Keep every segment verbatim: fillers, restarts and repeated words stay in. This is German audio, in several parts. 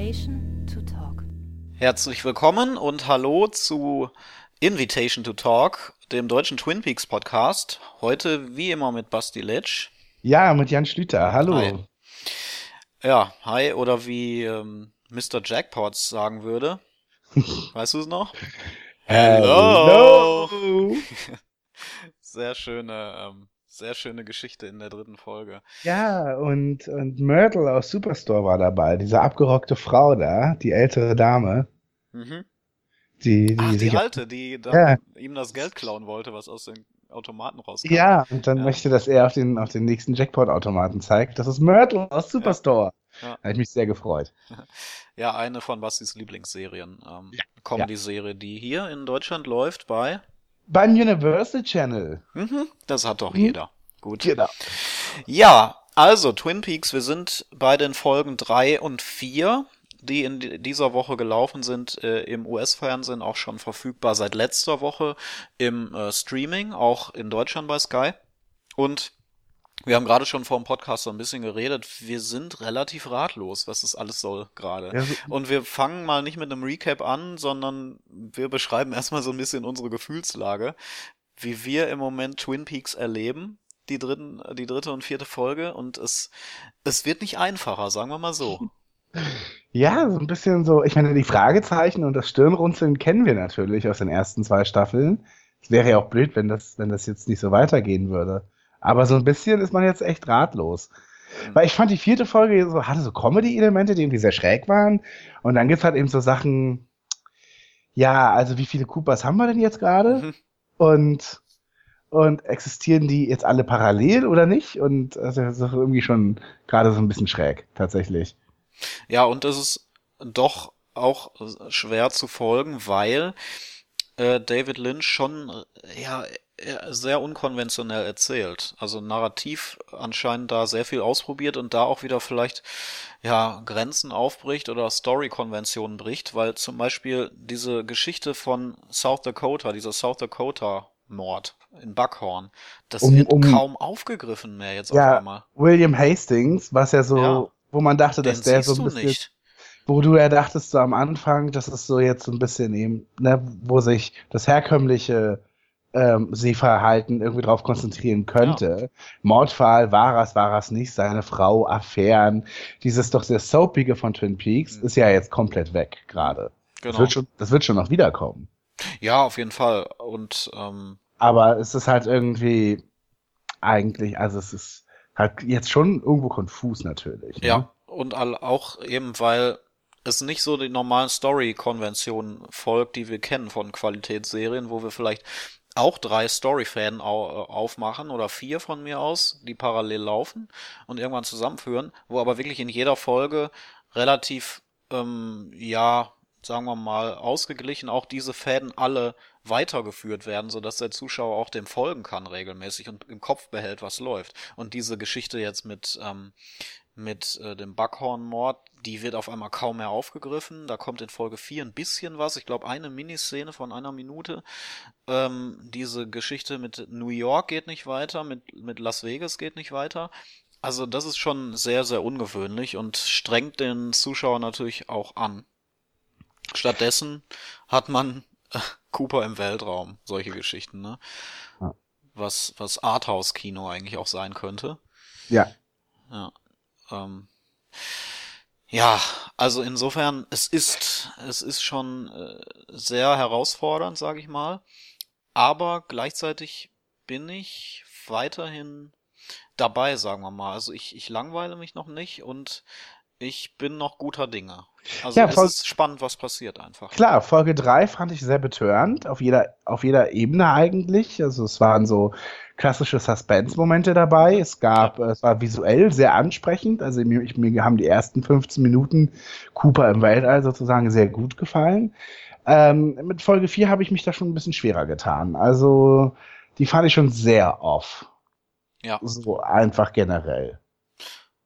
Invitation to Talk. Herzlich willkommen und hallo zu Invitation to Talk, dem deutschen Twin Peaks Podcast. Heute wie immer mit Basti Letsch. Ja, mit Jan Schlüter. Hallo. Hi. Ja, hi, oder wie ähm, Mister Jackpots sagen würde. Weißt du es noch? Hello. Sehr schöne, ähm, sehr schöne Geschichte in der dritten Folge. Ja, und, und Myrtle aus Superstore war dabei, diese abgerockte Frau da, die ältere Dame. Mhm. Die, die Ach, die sich alte, die dann Ja. ihm das Geld klauen wollte, was aus den Automaten rauskam. Ja, und dann Ja. möchte, dass er auf den, auf den nächsten Jackpot-Automaten zeigt. Das ist Myrtle aus Superstore. Ja. Da habe ich mich sehr gefreut. Ja, eine von Bastis Lieblingsserien. Ähm, Ja. Comedy-Serie, die hier in Deutschland läuft bei... Beim Universal Channel. Mhm, das hat doch Mhm. jeder. Gut. Genau. Ja, also Twin Peaks, wir sind bei den Folgen drei und vier, die in di- dieser Woche gelaufen sind, äh, im U S-Fernsehen auch schon verfügbar seit letzter Woche im äh, Streaming, auch in Deutschland bei Sky. Und wir haben gerade schon vor dem Podcast so ein bisschen geredet, wir sind relativ ratlos, was das alles soll gerade. Ja, so- Und wir fangen mal nicht mit einem Recap an, sondern wir beschreiben erstmal so ein bisschen unsere Gefühlslage, wie wir im Moment Twin Peaks erleben, die dritten, die dritte und vierte Folge, und es, es wird nicht einfacher, sagen wir mal so. Ja, so ein bisschen so, ich meine, die Fragezeichen und das Stirnrunzeln kennen wir natürlich aus den ersten zwei Staffeln. Es wäre ja auch blöd, wenn das, wenn das jetzt nicht so weitergehen würde. Aber so ein bisschen ist man jetzt echt ratlos. Hm. Weil ich fand, die vierte Folge so, hatte so Comedy-Elemente, die irgendwie sehr schräg waren. Und dann gibt's halt eben so Sachen, ja, also wie viele Coopers haben wir denn jetzt gerade? Mhm. Und, und existieren die jetzt alle parallel oder nicht? Und also das ist irgendwie schon gerade so ein bisschen schräg, tatsächlich. Ja, und es ist doch auch schwer zu folgen, weil äh, David Lynch schon äh, ja äh, sehr unkonventionell erzählt. Also narrativ anscheinend da sehr viel ausprobiert und da auch wieder vielleicht ja Grenzen aufbricht oder Story-Konventionen bricht, weil zum Beispiel diese Geschichte von South Dakota, dieser South Dakota-Mord in Buckhorn, das Um- wird um- kaum aufgegriffen mehr jetzt auf Ja, einmal. William Hastings, was ja so, Ja. wo man dachte, Den dass der siehst so ein du bisschen, nicht. wo du ja dachtest so am Anfang, das ist so jetzt so ein bisschen eben, ne, wo sich das herkömmliche ähm, Sehverhalten irgendwie drauf konzentrieren könnte. Mordfall, war es, war es nicht, seine Frau, Affären, dieses doch sehr soapige von Twin Peaks Mhm. ist ja jetzt komplett weg gerade. Das Genau. wird schon, das wird schon noch wiederkommen. Ja, auf jeden Fall. Und ähm, Aber es ist halt irgendwie eigentlich, also es ist halt jetzt schon irgendwo konfus natürlich. Ne? ja, und all, auch eben, weil es nicht so die normalen Story-Konventionen folgt, die wir kennen von Qualitätsserien, wo wir vielleicht auch drei Story-Fäden au aufmachen oder vier von mir aus, die parallel laufen und irgendwann zusammenführen, wo aber wirklich in jeder Folge relativ, ähm, ja, sagen wir mal, ausgeglichen auch diese Fäden alle weitergeführt werden, sodass der Zuschauer auch dem folgen kann regelmäßig und im Kopf behält, was läuft. Und diese Geschichte jetzt mit, ähm, mit äh, dem Buckhorn-Mord, die wird auf einmal kaum mehr aufgegriffen. Da kommt in Folge vier ein bisschen was. Ich glaube, eine Miniszene von einer Minute. Ähm, diese Geschichte mit New York geht nicht weiter, mit, mit Las Vegas geht nicht weiter. Also das ist schon sehr, sehr ungewöhnlich und strengt den Zuschauer natürlich auch an. Stattdessen hat man äh, Cooper im Weltraum, solche Geschichten, ne? Ja. Was, was Arthouse-Kino eigentlich auch sein könnte. Ja. Ja, ähm, ja, also insofern, es ist, es ist schon äh, sehr herausfordernd, sage ich mal. Aber gleichzeitig bin ich weiterhin dabei, sagen wir mal. Also ich, ich langweile mich noch nicht und ich bin noch guter Dinge. Also Ja, es voll- ist spannend, was passiert einfach. Klar, Folge drei fand ich sehr betörend, auf jeder, auf jeder Ebene eigentlich. Also es waren so klassische Suspense-Momente dabei. Es gab, äh, es war visuell sehr ansprechend. Also mir, ich, mir haben die ersten fünfzehn Minuten Cooper im Weltall sozusagen sehr gut gefallen. Ähm, mit Folge vier habe ich mich da schon ein bisschen schwerer getan. Also die fand ich schon sehr off. Ja. So einfach generell.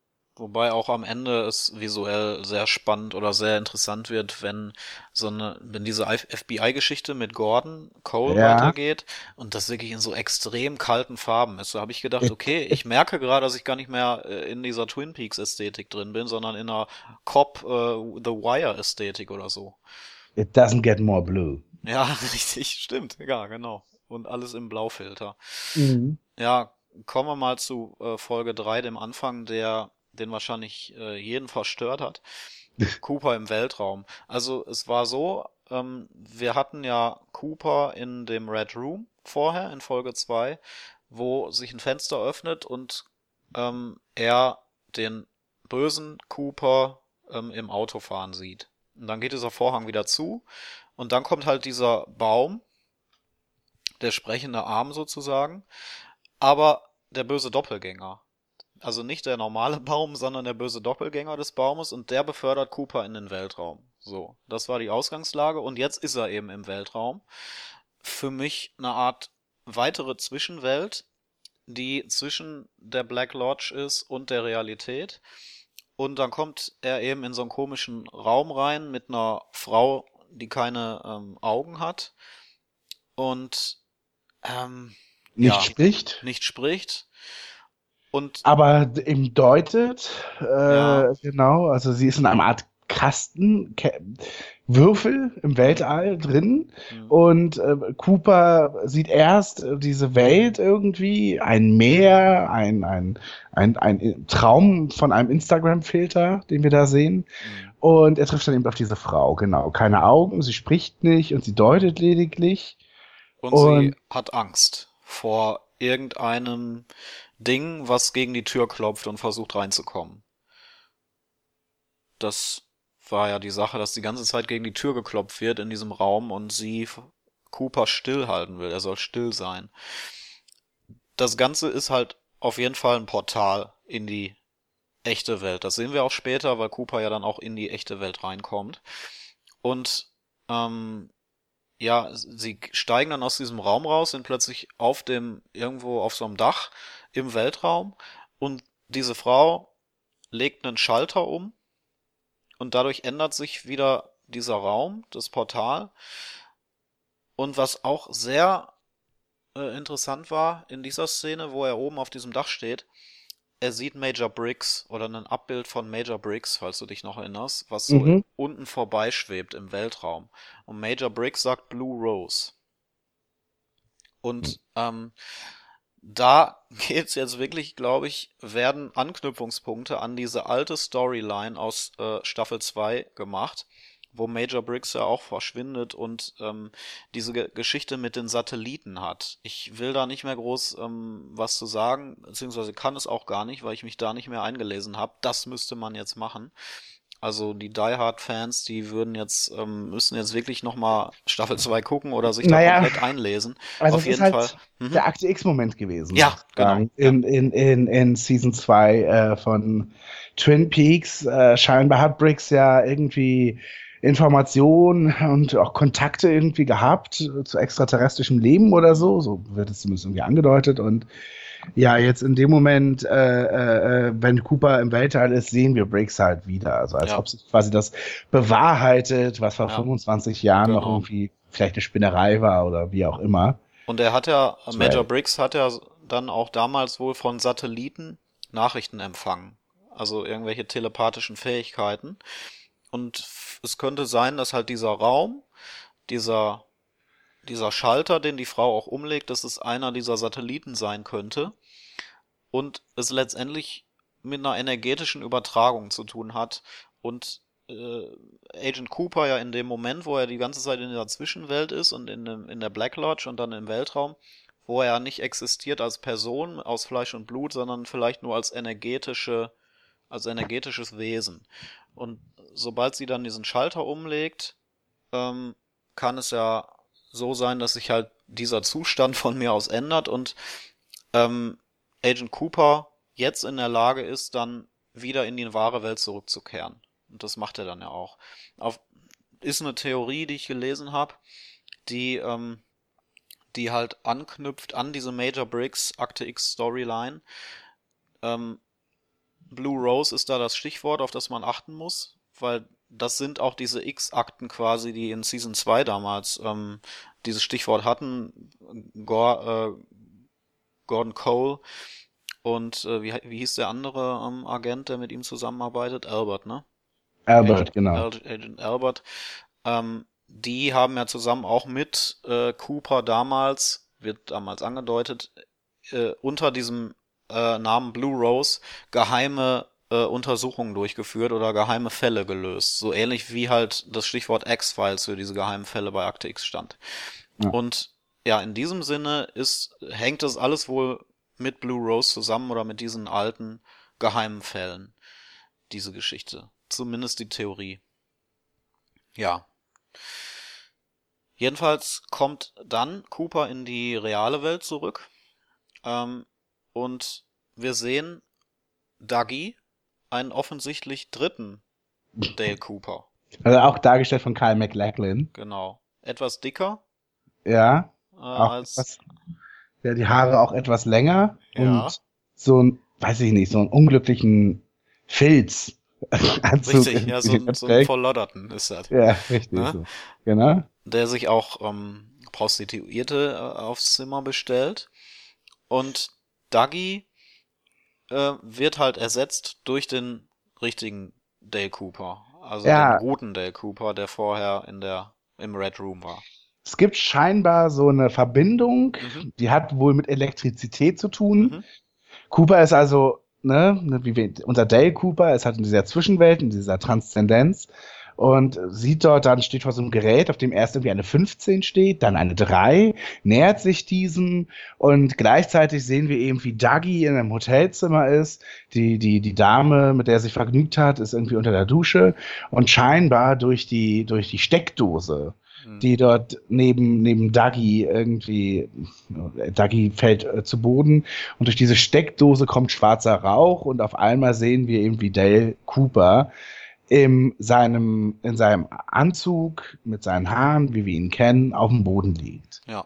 Wobei auch am Ende es visuell sehr spannend oder sehr interessant wird, wenn so eine, wenn diese F B I-Geschichte mit Gordon Cole Ja. weitergeht und das wirklich in so extrem kalten Farben ist. Da habe ich gedacht, It, okay, it, ich merke gerade, dass ich gar nicht mehr äh, in dieser Twin Peaks-Ästhetik drin bin, sondern in einer Cop äh, The Wire-Ästhetik oder so. it doesn't get more blue. Ja, richtig, stimmt, ja, genau. Und alles im Blaufilter. Mhm. Ja, kommen wir mal zu äh, Folge drei, dem Anfang, der den wahrscheinlich äh, jeden verstört hat. Cooper im Weltraum. Also es war so, ähm, wir hatten ja Cooper in dem Red Room vorher in Folge zwei, wo sich ein Fenster öffnet und ähm, er den bösen Cooper ähm, im Auto fahren sieht. Und dann geht dieser Vorhang wieder zu und dann kommt halt dieser Baum, der sprechende Arm sozusagen, aber der böse Doppelgänger. Also nicht der normale Baum, sondern der böse Doppelgänger des Baumes und der befördert Cooper in den Weltraum. So, das war die Ausgangslage und jetzt ist er eben im Weltraum. Für mich eine Art weitere Zwischenwelt, die zwischen der Black Lodge ist und der Realität. Und dann kommt er eben in so einen komischen Raum rein mit einer Frau, die keine ähm, Augen hat und ähm, Nicht ja, spricht, nicht spricht. Und aber eben deutet, ja, äh, genau, also sie ist in einer Art Kasten, Ke Würfel im hm, Weltall drin hm, und äh, Cooper sieht erst äh, diese Welt irgendwie, ein Meer, ein, ein, ein, ein Traum von einem Instagram-Filter, den wir da sehen. hm. Und er trifft dann eben auf diese Frau, genau. Keine Augen, sie spricht nicht und sie deutet lediglich. Und sie Und hat Angst vor irgendeinem Ding, was gegen die Tür klopft und versucht reinzukommen. Das war ja die Sache, dass die ganze Zeit gegen die Tür geklopft wird in diesem Raum und sie Cooper stillhalten will. Er soll still sein. Das Ganze ist halt auf jeden Fall ein Portal in die echte Welt. Das sehen wir auch später, weil Cooper ja dann auch in die echte Welt reinkommt. Und ähm, ja, sie steigen dann aus diesem Raum raus, sind plötzlich auf dem, irgendwo auf so einem Dach im Weltraum und diese Frau legt einen Schalter um und dadurch ändert sich wieder dieser Raum, das Portal. Und was auch sehr äh, interessant war in dieser Szene, wo er oben auf diesem Dach steht, er sieht Major Briggs oder ein Abbild von Major Briggs, falls du dich noch erinnerst, was so mhm. unten vorbeischwebt im Weltraum. Und Major Briggs sagt Blue Rose. Und ähm, da geht's jetzt wirklich, glaube ich, werden Anknüpfungspunkte an diese alte Storyline aus äh, Staffel zwei gemacht, wo Major Briggs ja auch verschwindet und ähm, diese Ge Geschichte mit den Satelliten hat. Ich will da nicht mehr groß ähm, was zu sagen, beziehungsweise kann es auch gar nicht, weil ich mich da nicht mehr eingelesen habe. Das müsste man jetzt machen. Also die Die Hard Fans, die würden jetzt ähm, müssen jetzt wirklich noch mal Staffel zwei gucken oder sich da Naja, komplett einlesen. also Auf es ist jeden Fall. halt Mhm. der Akte X-Moment gewesen, Ja, genau. sozusagen, Ja, in, in, in, in Season zwei äh, von Twin Peaks. Äh, scheinbar hat Briggs ja irgendwie Informationen und auch Kontakte irgendwie gehabt zu extraterrestrischem Leben oder so. So wird es zumindest irgendwie angedeutet. Und ja, jetzt in dem Moment, äh, äh, äh, wenn Cooper im Weltall ist, sehen wir Briggs halt wieder. Also als ja, ob sich quasi das bewahrheitet, was vor ja, fünfundzwanzig Jahren noch genau. irgendwie vielleicht eine Spinnerei war oder wie auch immer. Und er hat ja, Major Well. Briggs hat ja dann auch damals wohl von Satelliten Nachrichten empfangen. Also irgendwelche telepathischen Fähigkeiten. Und f- es könnte sein, dass halt dieser Raum, dieser, dieser Schalter, den die Frau auch umlegt, dass es einer dieser Satelliten sein könnte. Und es letztendlich mit einer energetischen Übertragung zu tun hat. Und äh, Agent Cooper ja in dem Moment, wo er die ganze Zeit in der Zwischenwelt ist und in, dem, in der Black Lodge und dann im Weltraum, wo er nicht existiert als Person aus Fleisch und Blut, sondern vielleicht nur als energetische, als energetisches Wesen. Und sobald sie dann diesen Schalter umlegt, ähm, kann es ja so sein, dass sich halt dieser Zustand von mir aus ändert und ähm, Agent Cooper jetzt in der Lage ist, dann wieder in die wahre Welt zurückzukehren. Und das macht er dann ja auch. Auf, ist eine Theorie, die ich gelesen habe, die, ähm, die halt anknüpft an diese Major Briggs Akte X Storyline. Ähm, Blue Rose ist da das Stichwort, auf das man achten muss, weil das sind auch diese X-Akten quasi, die in Season zwei damals ähm, dieses Stichwort hatten. Gor, äh, Gordon Cole und äh, wie, wie hieß der andere ähm, Agent, der mit ihm zusammenarbeitet? Albert, ne? Albert, Agent, genau. Agent Albert. Ähm, die haben ja zusammen auch mit äh, Cooper damals, wird damals angedeutet, äh, unter diesem äh, Namen Blue Rose geheime äh, Untersuchungen durchgeführt oder geheime Fälle gelöst. So ähnlich wie halt das Stichwort X-Files für diese geheimen Fälle bei Akte X stand. Ja. Und ja, in diesem Sinne ist, hängt das alles wohl mit Blue Rose zusammen oder mit diesen alten geheimen Fällen, diese Geschichte. Zumindest die Theorie. Ja. Jedenfalls kommt dann Cooper in die reale Welt zurück. Ähm, und wir sehen Dougie, einen offensichtlich dritten Dale Cooper. Also auch dargestellt von Kyle MacLachlan. Genau. Etwas dicker. Ja. Äh, Auch als etwas, ja, die Haare auch etwas länger. Ja. Und so ein, weiß ich nicht, so einen unglücklichen Filz. Anzug Richtig, ja, so, irgendwie ein- so ein trägt. Verlodderten ist das. Ja, richtig. Ne? So. Genau. Der sich auch ähm, Prostituierte äh, aufs Zimmer bestellt. Und Dougie äh, wird halt ersetzt durch den richtigen Dale Cooper. Also Ja. den guten Dale Cooper, der vorher in der im Red Room war. Es gibt scheinbar so eine Verbindung, Mhm. die hat wohl mit Elektrizität zu tun. Mhm. Cooper ist also, ne, wie wir, unser Dale Cooper ist halt in dieser Zwischenwelt, in dieser Transzendenz und sieht dort, dann steht vor so einem Gerät, auf dem erst irgendwie eine fünfzehn steht, dann eine drei, nähert sich diesem und gleichzeitig sehen wir eben, wie Dougie in einem Hotelzimmer ist. Die, die, die Dame, mit der er sich vergnügt hat, ist irgendwie unter der Dusche und scheinbar durch die, durch die Steckdose, die dort neben, neben Dougie irgendwie, Dougie fällt äh, zu Boden und durch diese Steckdose kommt schwarzer Rauch und auf einmal sehen wir eben, wie Dale Cooper in seinem, in seinem Anzug mit seinen Haaren, wie wir ihn kennen, auf dem Boden liegt. Ja.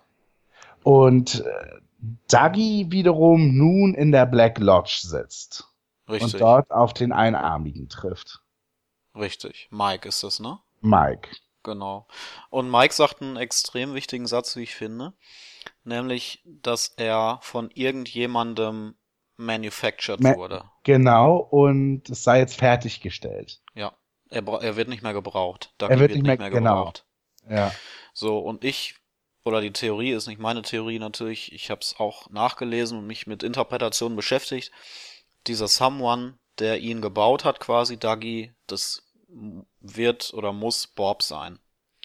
Und äh, Dougie wiederum nun in der Black Lodge sitzt Richtig. und dort auf den Einarmigen trifft. Richtig. Mike ist das, ne? Mike. Genau. Und Mike sagt einen extrem wichtigen Satz, wie ich finde, nämlich, dass er von irgendjemandem manufactured Ma- wurde. Genau, und es sei jetzt fertiggestellt. Ja. Er, bra- er wird nicht mehr gebraucht. Dougie Er wird nicht mehr- genau. gebraucht. Ja. So, und ich, oder die Theorie ist nicht meine Theorie natürlich, ich habe es auch nachgelesen und mich mit Interpretationen beschäftigt. Dieser Someone, der ihn gebaut hat, quasi Dougie, das wird oder muss Bob sein.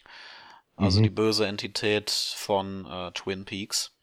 Also Mhm. die böse Entität von äh, Twin Peaks.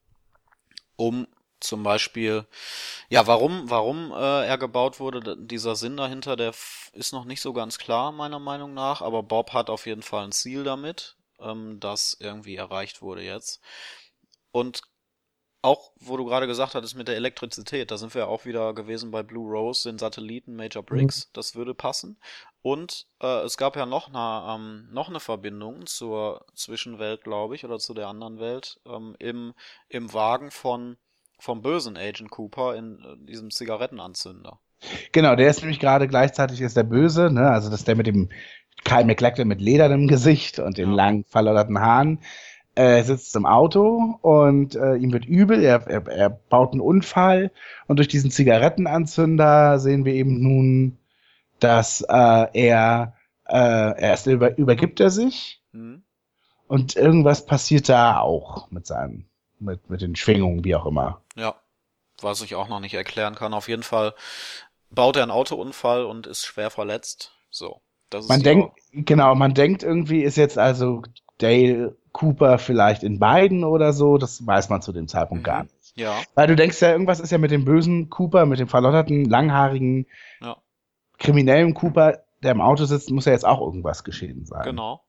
Um zum Beispiel, ja, warum, warum äh, er gebaut wurde, d- dieser Sinn dahinter, der f- ist noch nicht so ganz klar, meiner Meinung nach, aber Bob hat auf jeden Fall ein Ziel damit, ähm, das irgendwie erreicht wurde jetzt. Und auch, wo du gerade gesagt hattest mit der Elektrizität, da sind wir auch wieder gewesen bei Blue Rose, den Satelliten Major Briggs, das würde passen. Und äh, es gab ja noch eine, ähm, noch eine Verbindung zur Zwischenwelt, glaube ich, oder zu der anderen Welt, ähm, im, im Wagen von vom bösen Agent Cooper in äh, diesem Zigarettenanzünder. Genau, der ist nämlich gerade gleichzeitig ist der Böse, ne? Also das ist der mit dem Kyle MacLachlan mit ledernem Gesicht und den Ja. langen, verlodderten Haaren. Er sitzt im Auto und äh, ihm wird übel, er, er, er baut einen Unfall und durch diesen Zigarettenanzünder sehen wir eben nun, dass äh, er äh, erst über, übergibt er sich Hm? und irgendwas passiert da auch mit seinem, mit, mit den Schwingungen, wie auch immer. Ja, was ich auch noch nicht erklären kann. Auf jeden Fall baut er einen Autounfall und ist schwer verletzt. So, das ist Man die denkt, genau, man denkt irgendwie, ist jetzt also Dale Cooper vielleicht in beiden oder so, das weiß man zu dem Zeitpunkt Mhm. gar nicht. Ja, Weil du denkst ja, irgendwas ist ja mit dem bösen Cooper, mit dem verlotterten, langhaarigen, ja, kriminellen Cooper, der im Auto sitzt, muss ja jetzt auch irgendwas geschehen sein. genau.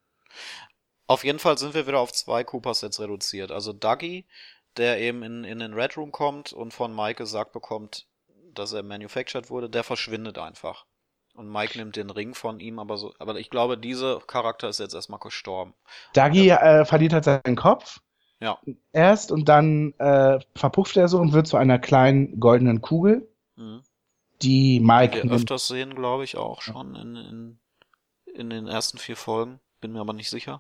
Auf jeden Fall sind wir wieder auf zwei Coopers jetzt reduziert. Also Dougie, der eben in, in den Red Room kommt und von Mike gesagt bekommt, dass er manufactured wurde, der verschwindet einfach. Und Mike nimmt den Ring von ihm, aber so, aber ich glaube, dieser Charakter ist jetzt erstmal gestorben. Dougie äh, verliert halt seinen Kopf Ja. erst und dann äh, verpufft er so und wird zu einer kleinen goldenen Kugel. Mhm. die Die Mike wir nimmt. öfters sehen, glaube ich, auch schon in, in, in den ersten vier Folgen. Bin mir aber nicht sicher.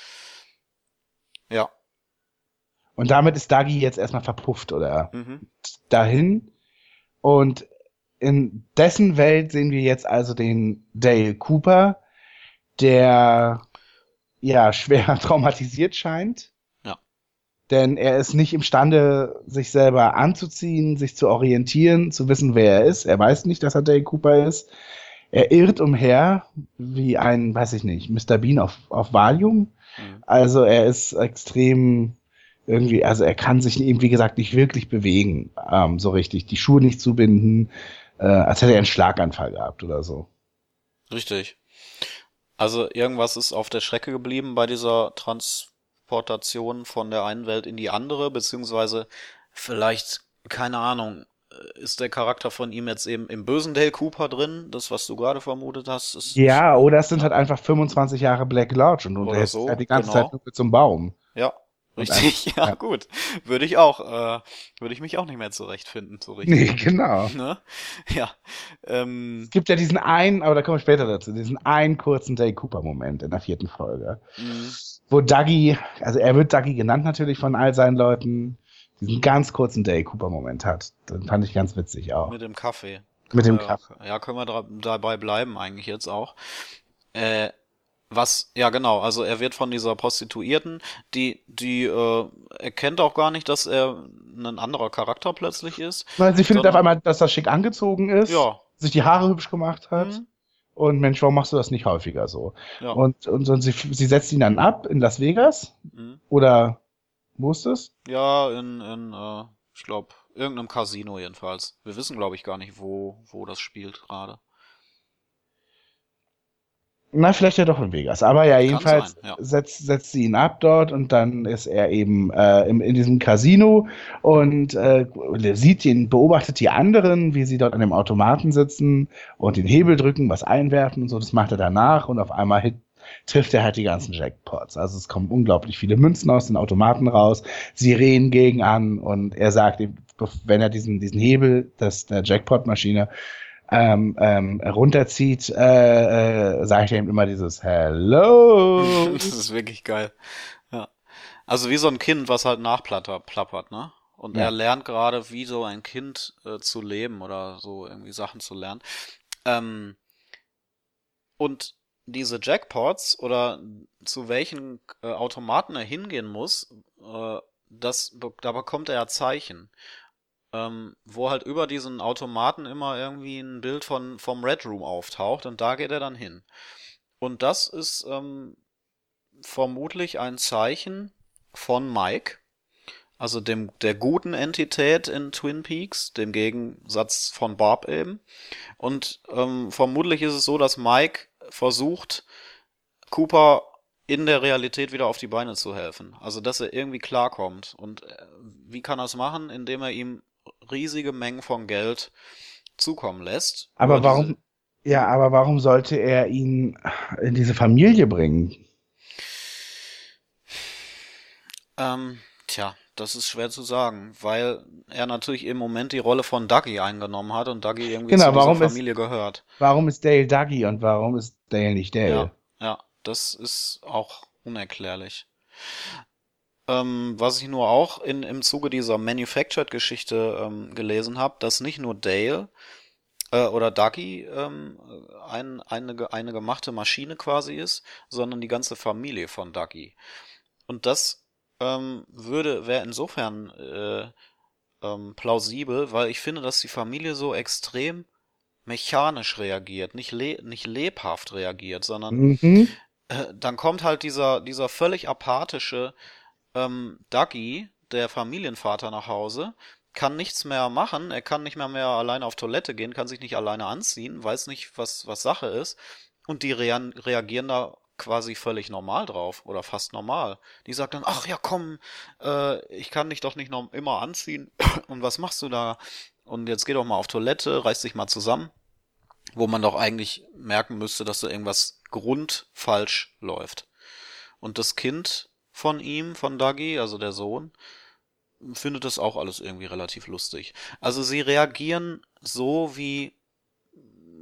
Ja. Und damit ist Dougie jetzt erstmal verpufft oder Mhm. dahin. Und in dessen Welt sehen wir jetzt also den Dale Cooper, der ja schwer traumatisiert scheint. Ja. Denn er ist nicht imstande, sich selber anzuziehen, sich zu orientieren, zu wissen, wer er ist. Er weiß nicht, dass er Dale Cooper ist. Er irrt umher wie ein, weiß ich nicht, Mister Bean auf, auf Valium. Mhm. Also er ist extrem irgendwie, also er kann sich eben, wie gesagt, nicht wirklich bewegen, ähm, so richtig. Die Schuhe nicht zubinden, äh, als hätte er einen Schlaganfall gehabt oder so. Richtig. Also irgendwas ist auf der Strecke geblieben bei dieser Transportation von der einen Welt in die andere, beziehungsweise vielleicht, keine Ahnung, äh, ist der Charakter von ihm jetzt eben im bösen Dale Cooper drin? Das, was du gerade vermutet hast, ist, ist Ja, oder es sind ja, halt einfach fünfundzwanzig Jahre Black Lodge und du oder unterhältst dich halt so, die ganze Zeit genau. nur mit so einem Baum. Ja, Und einfach, richtig, ja, ja. gut. Würde ich auch, äh, würde ich mich auch nicht mehr zurechtfinden, so Nee, richtig. genau. Ne? Ja. Es Ähm, gibt ja diesen einen, aber da kommen wir später dazu, diesen einen kurzen Dale Cooper-Moment in der vierten Folge, mh, wo Dougie, also er wird Dougie genannt natürlich von all seinen Leuten, diesen ganz kurzen Dale Cooper-Moment hat. Den fand ich ganz witzig auch. mit dem Kaffee. Mit Können dem wir, Kaffee. ja, können wir dra- dabei bleiben eigentlich jetzt auch. Äh, was, ja genau, also er wird von dieser Prostituierten, die, die, äh, erkennt auch gar nicht, dass er ein anderer Charakter plötzlich ist, Weil sie findet auf sondern, einmal, dass er schick angezogen ist, ja, sich die Haare hübsch gemacht hat. hm, Und Mensch, warum machst du das nicht häufiger so? ja, Und, und, und sie, sie setzt ihn dann ab in Las Vegas. hm, Oder wo ist es? ja, in, in, äh, ich glaube, irgendeinem Casino jedenfalls. Wir wissen, glaube ich, gar nicht, wo, wo das spielt gerade. Na, vielleicht ja doch in Vegas. Aber ja, Kann sein, jedenfalls ja. setzt, setzt sie ihn ab dort und dann ist er eben äh, im, in diesem Casino und äh, sieht ihn, beobachtet die anderen, wie sie dort an dem Automaten sitzen und den Hebel drücken, was einwerfen und so. Das macht er danach und auf einmal hit, trifft er halt die ganzen Jackpots. Also es kommen unglaublich viele Münzen aus den Automaten raus, Sirenen gegen an und er sagt, wenn er diesen, diesen Hebel das, der Jackpot-Maschine ähm, ähm, runterzieht, äh, äh, sagt er ihm immer dieses Hello. Das ist wirklich geil. Ja. Also wie so ein Kind, was halt nachplappert, plappert, ne? Und er Ja. lernt gerade, wie so ein Kind äh, zu leben oder so irgendwie Sachen zu lernen. Ähm, und diese Jackpots oder zu welchen äh, Automaten er hingehen muss, äh, das, be- da bekommt er ja Zeichen. Ähm, wo halt über diesen Automaten immer irgendwie ein Bild von, vom Red Room auftaucht und da geht er dann hin. Und das ist ähm, vermutlich ein Zeichen von Mike, also dem der guten Entität in Twin Peaks, dem Gegensatz von Bob eben. Und ähm, vermutlich ist es so, dass Mike versucht, Cooper in der Realität wieder auf die Beine zu helfen. Also, dass er irgendwie klarkommt. Und äh, wie kann er es machen? Indem er ihm riesige Mengen von Geld zukommen lässt. Über Aber diese. warum, ja, Hm? aber warum sollte er ihn in diese Familie bringen? Ähm, tja, das ist schwer zu sagen, weil er natürlich im Moment die Rolle von Dougie eingenommen hat und Dougie irgendwie zu Genau, dieser warum ist, Familie gehört. warum ist Dale Dougie und warum ist Dale nicht Ja, Dale? ja, das ist auch unerklärlich. Ähm, was ich nur auch in, im Zuge dieser Manufactured-Geschichte ähm, gelesen habe, dass nicht nur Dale äh, oder Dougie ähm, ein, eine, ge- eine gemachte Maschine quasi ist, sondern die ganze Familie von Dougie. Und das ähm, würde, wäre insofern äh, ähm, plausibel, weil ich finde, dass die Familie so extrem mechanisch reagiert, nicht, le nicht lebhaft reagiert, sondern Mhm. äh, dann kommt halt dieser, dieser völlig apathische ähm, Dougie, der Familienvater, nach Hause, kann nichts mehr machen, er kann nicht mehr mehr alleine auf Toilette gehen, kann sich nicht alleine anziehen, weiß nicht, was, was Sache ist. Und die rea reagieren da quasi völlig normal drauf oder fast normal. Die sagt dann, ach ja, komm, äh, ich kann dich doch nicht noch immer anziehen. Und was machst du da? Und jetzt geh doch mal auf Toilette, reiß dich mal zusammen. Wo man doch eigentlich merken müsste, dass da irgendwas grundfalsch läuft. Und das Kind von ihm, von Dougie, also der Sohn, findet das auch alles irgendwie relativ lustig. Also sie reagieren so, wie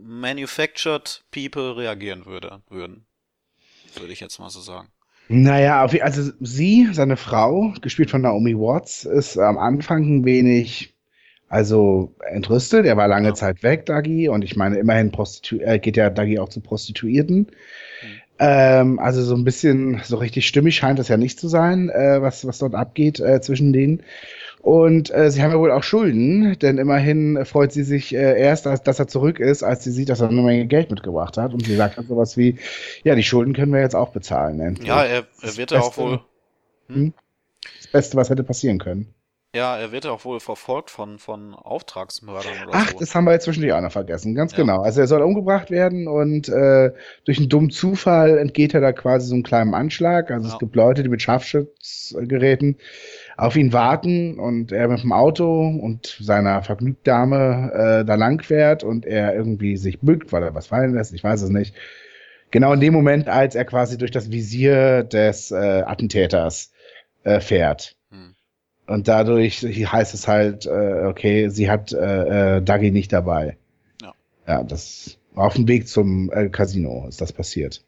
manufactured people reagieren würde, würden. Würde ich jetzt mal so sagen. Naja, auf je- also sie, seine Frau, gespielt von Naomi Watts, ist am Anfang ein wenig, also entrüstet. Er war lange Ja. Zeit weg, Dougie, und ich meine, immerhin prostitu äh, geht ja Dougie auch zu Prostituierten. Hm. Ähm, also so ein bisschen, so richtig stimmig scheint es ja nicht zu sein, äh, was, was dort abgeht äh, zwischen denen. Und äh, sie haben ja wohl auch Schulden, denn immerhin freut sie sich äh, erst, dass, dass er zurück ist, als sie sieht, dass er eine Menge Geld mitgebracht hat. Und sie sagt dann sowas wie, ja, die Schulden können wir jetzt auch bezahlen. Endlich. Ja, er, er Das wird ja auch Beste- wohl, Hm? Das Beste, was hätte passieren können. ja, er wird ja auch wohl verfolgt von, von Auftragsmördern oder Ach, so. das haben wir jetzt zwischendurch auch noch vergessen. Ganz Ja. genau. Also er soll umgebracht werden und äh, durch einen dummen Zufall entgeht er da quasi so einem kleinen Anschlag. Also Ja. es gibt Leute, die mit Scharfschützgeräten auf ihn warten und er mit dem Auto und seiner Vergnügtdame äh, da lang fährt und er irgendwie sich bückt, weil er was fallen lässt. Ich weiß es nicht. Genau in dem Moment, als er quasi durch das Visier des äh, Attentäters äh, fährt. Hm. Und dadurch heißt es halt, äh, okay, sie hat äh, äh, Dougie nicht dabei. Ja. Ja, das auf dem Weg zum äh, Casino ist das passiert.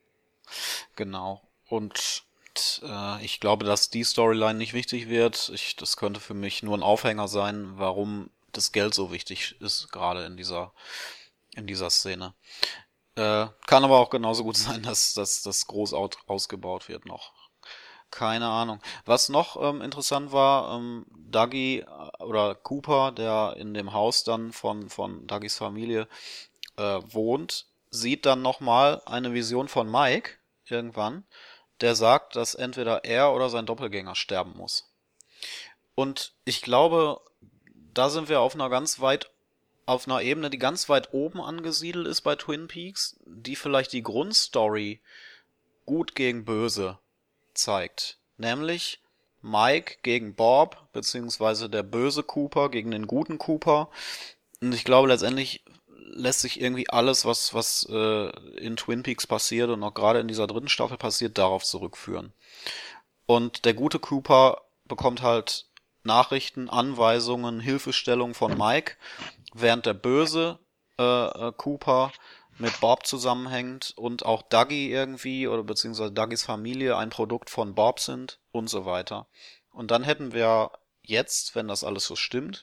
Genau. Und äh, ich glaube, dass die Storyline nicht wichtig wird. Ich, das könnte für mich nur ein Aufhänger sein, warum das Geld so wichtig ist, gerade in dieser, in dieser Szene. Äh, kann aber auch genauso gut sein, dass, dass das groß out, ausgebaut wird noch. Keine Ahnung. Was noch ähm, interessant war, ähm, Dougie äh, oder Cooper, der in dem Haus dann von, von Dougies Familie äh, wohnt, sieht dann nochmal eine Vision von Mike irgendwann, der sagt, dass entweder er oder sein Doppelgänger sterben muss. Und ich glaube, da sind wir auf einer ganz weit, auf einer Ebene, die ganz weit oben angesiedelt ist bei Twin Peaks, die vielleicht die Grundstory gut gegen böse zeigt. Nämlich Mike gegen Bob, beziehungsweise der böse Cooper gegen den guten Cooper. Und ich glaube, letztendlich lässt sich irgendwie alles, was, was äh, in Twin Peaks passiert und auch gerade in dieser dritten Staffel passiert, darauf zurückführen. Und der gute Cooper bekommt halt Nachrichten, Anweisungen, Hilfestellung von Mike, während der böse äh, äh, Cooper mit Bob zusammenhängt und auch Dougie irgendwie oder beziehungsweise Dougies Familie ein Produkt von Bob sind und so weiter. Und dann hätten wir jetzt, wenn das alles so stimmt,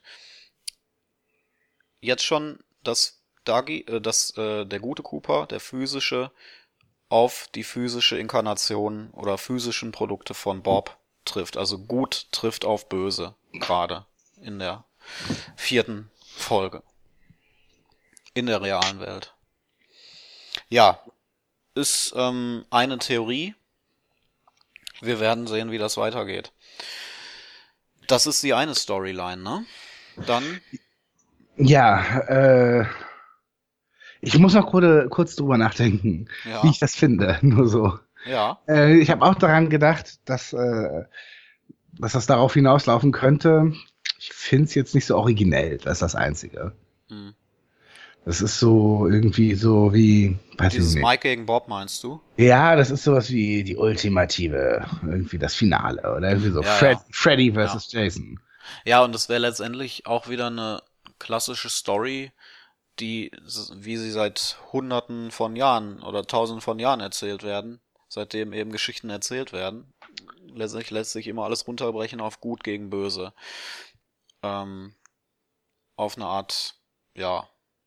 jetzt schon, dass Dougie, äh, dass äh, der gute Cooper, der physische, auf die physische Inkarnation oder physischen Produkte von Bob trifft. Also gut trifft auf böse, gerade in der vierten Folge. In der realen Welt. Ja, ist ähm, eine Theorie. Wir werden sehen, wie das weitergeht. Das ist die eine Storyline, ne? Dann, Ja, äh, ich muss noch kurz, kurz drüber nachdenken, Ja. wie ich das finde. Nur so. ja, Äh, ich habe auch daran gedacht, dass, äh, dass das darauf hinauslaufen könnte. Ich finde es jetzt nicht so originell, das ist das Einzige. hm. Das ist so irgendwie so wie, weiß dieses ich nicht. Mike gegen Bob meinst du? Ja, das ist sowas wie die ultimative, irgendwie das Finale oder irgendwie so. Ja, Fred, ja. Freddy versus Jason. Ja, und es wäre letztendlich auch wieder eine klassische Story, die, wie sie seit Hunderten von Jahren oder Tausenden von Jahren erzählt werden, seitdem eben Geschichten erzählt werden. Letztendlich lässt sich immer alles runterbrechen auf Gut gegen Böse. Ähm, auf eine Art, ja,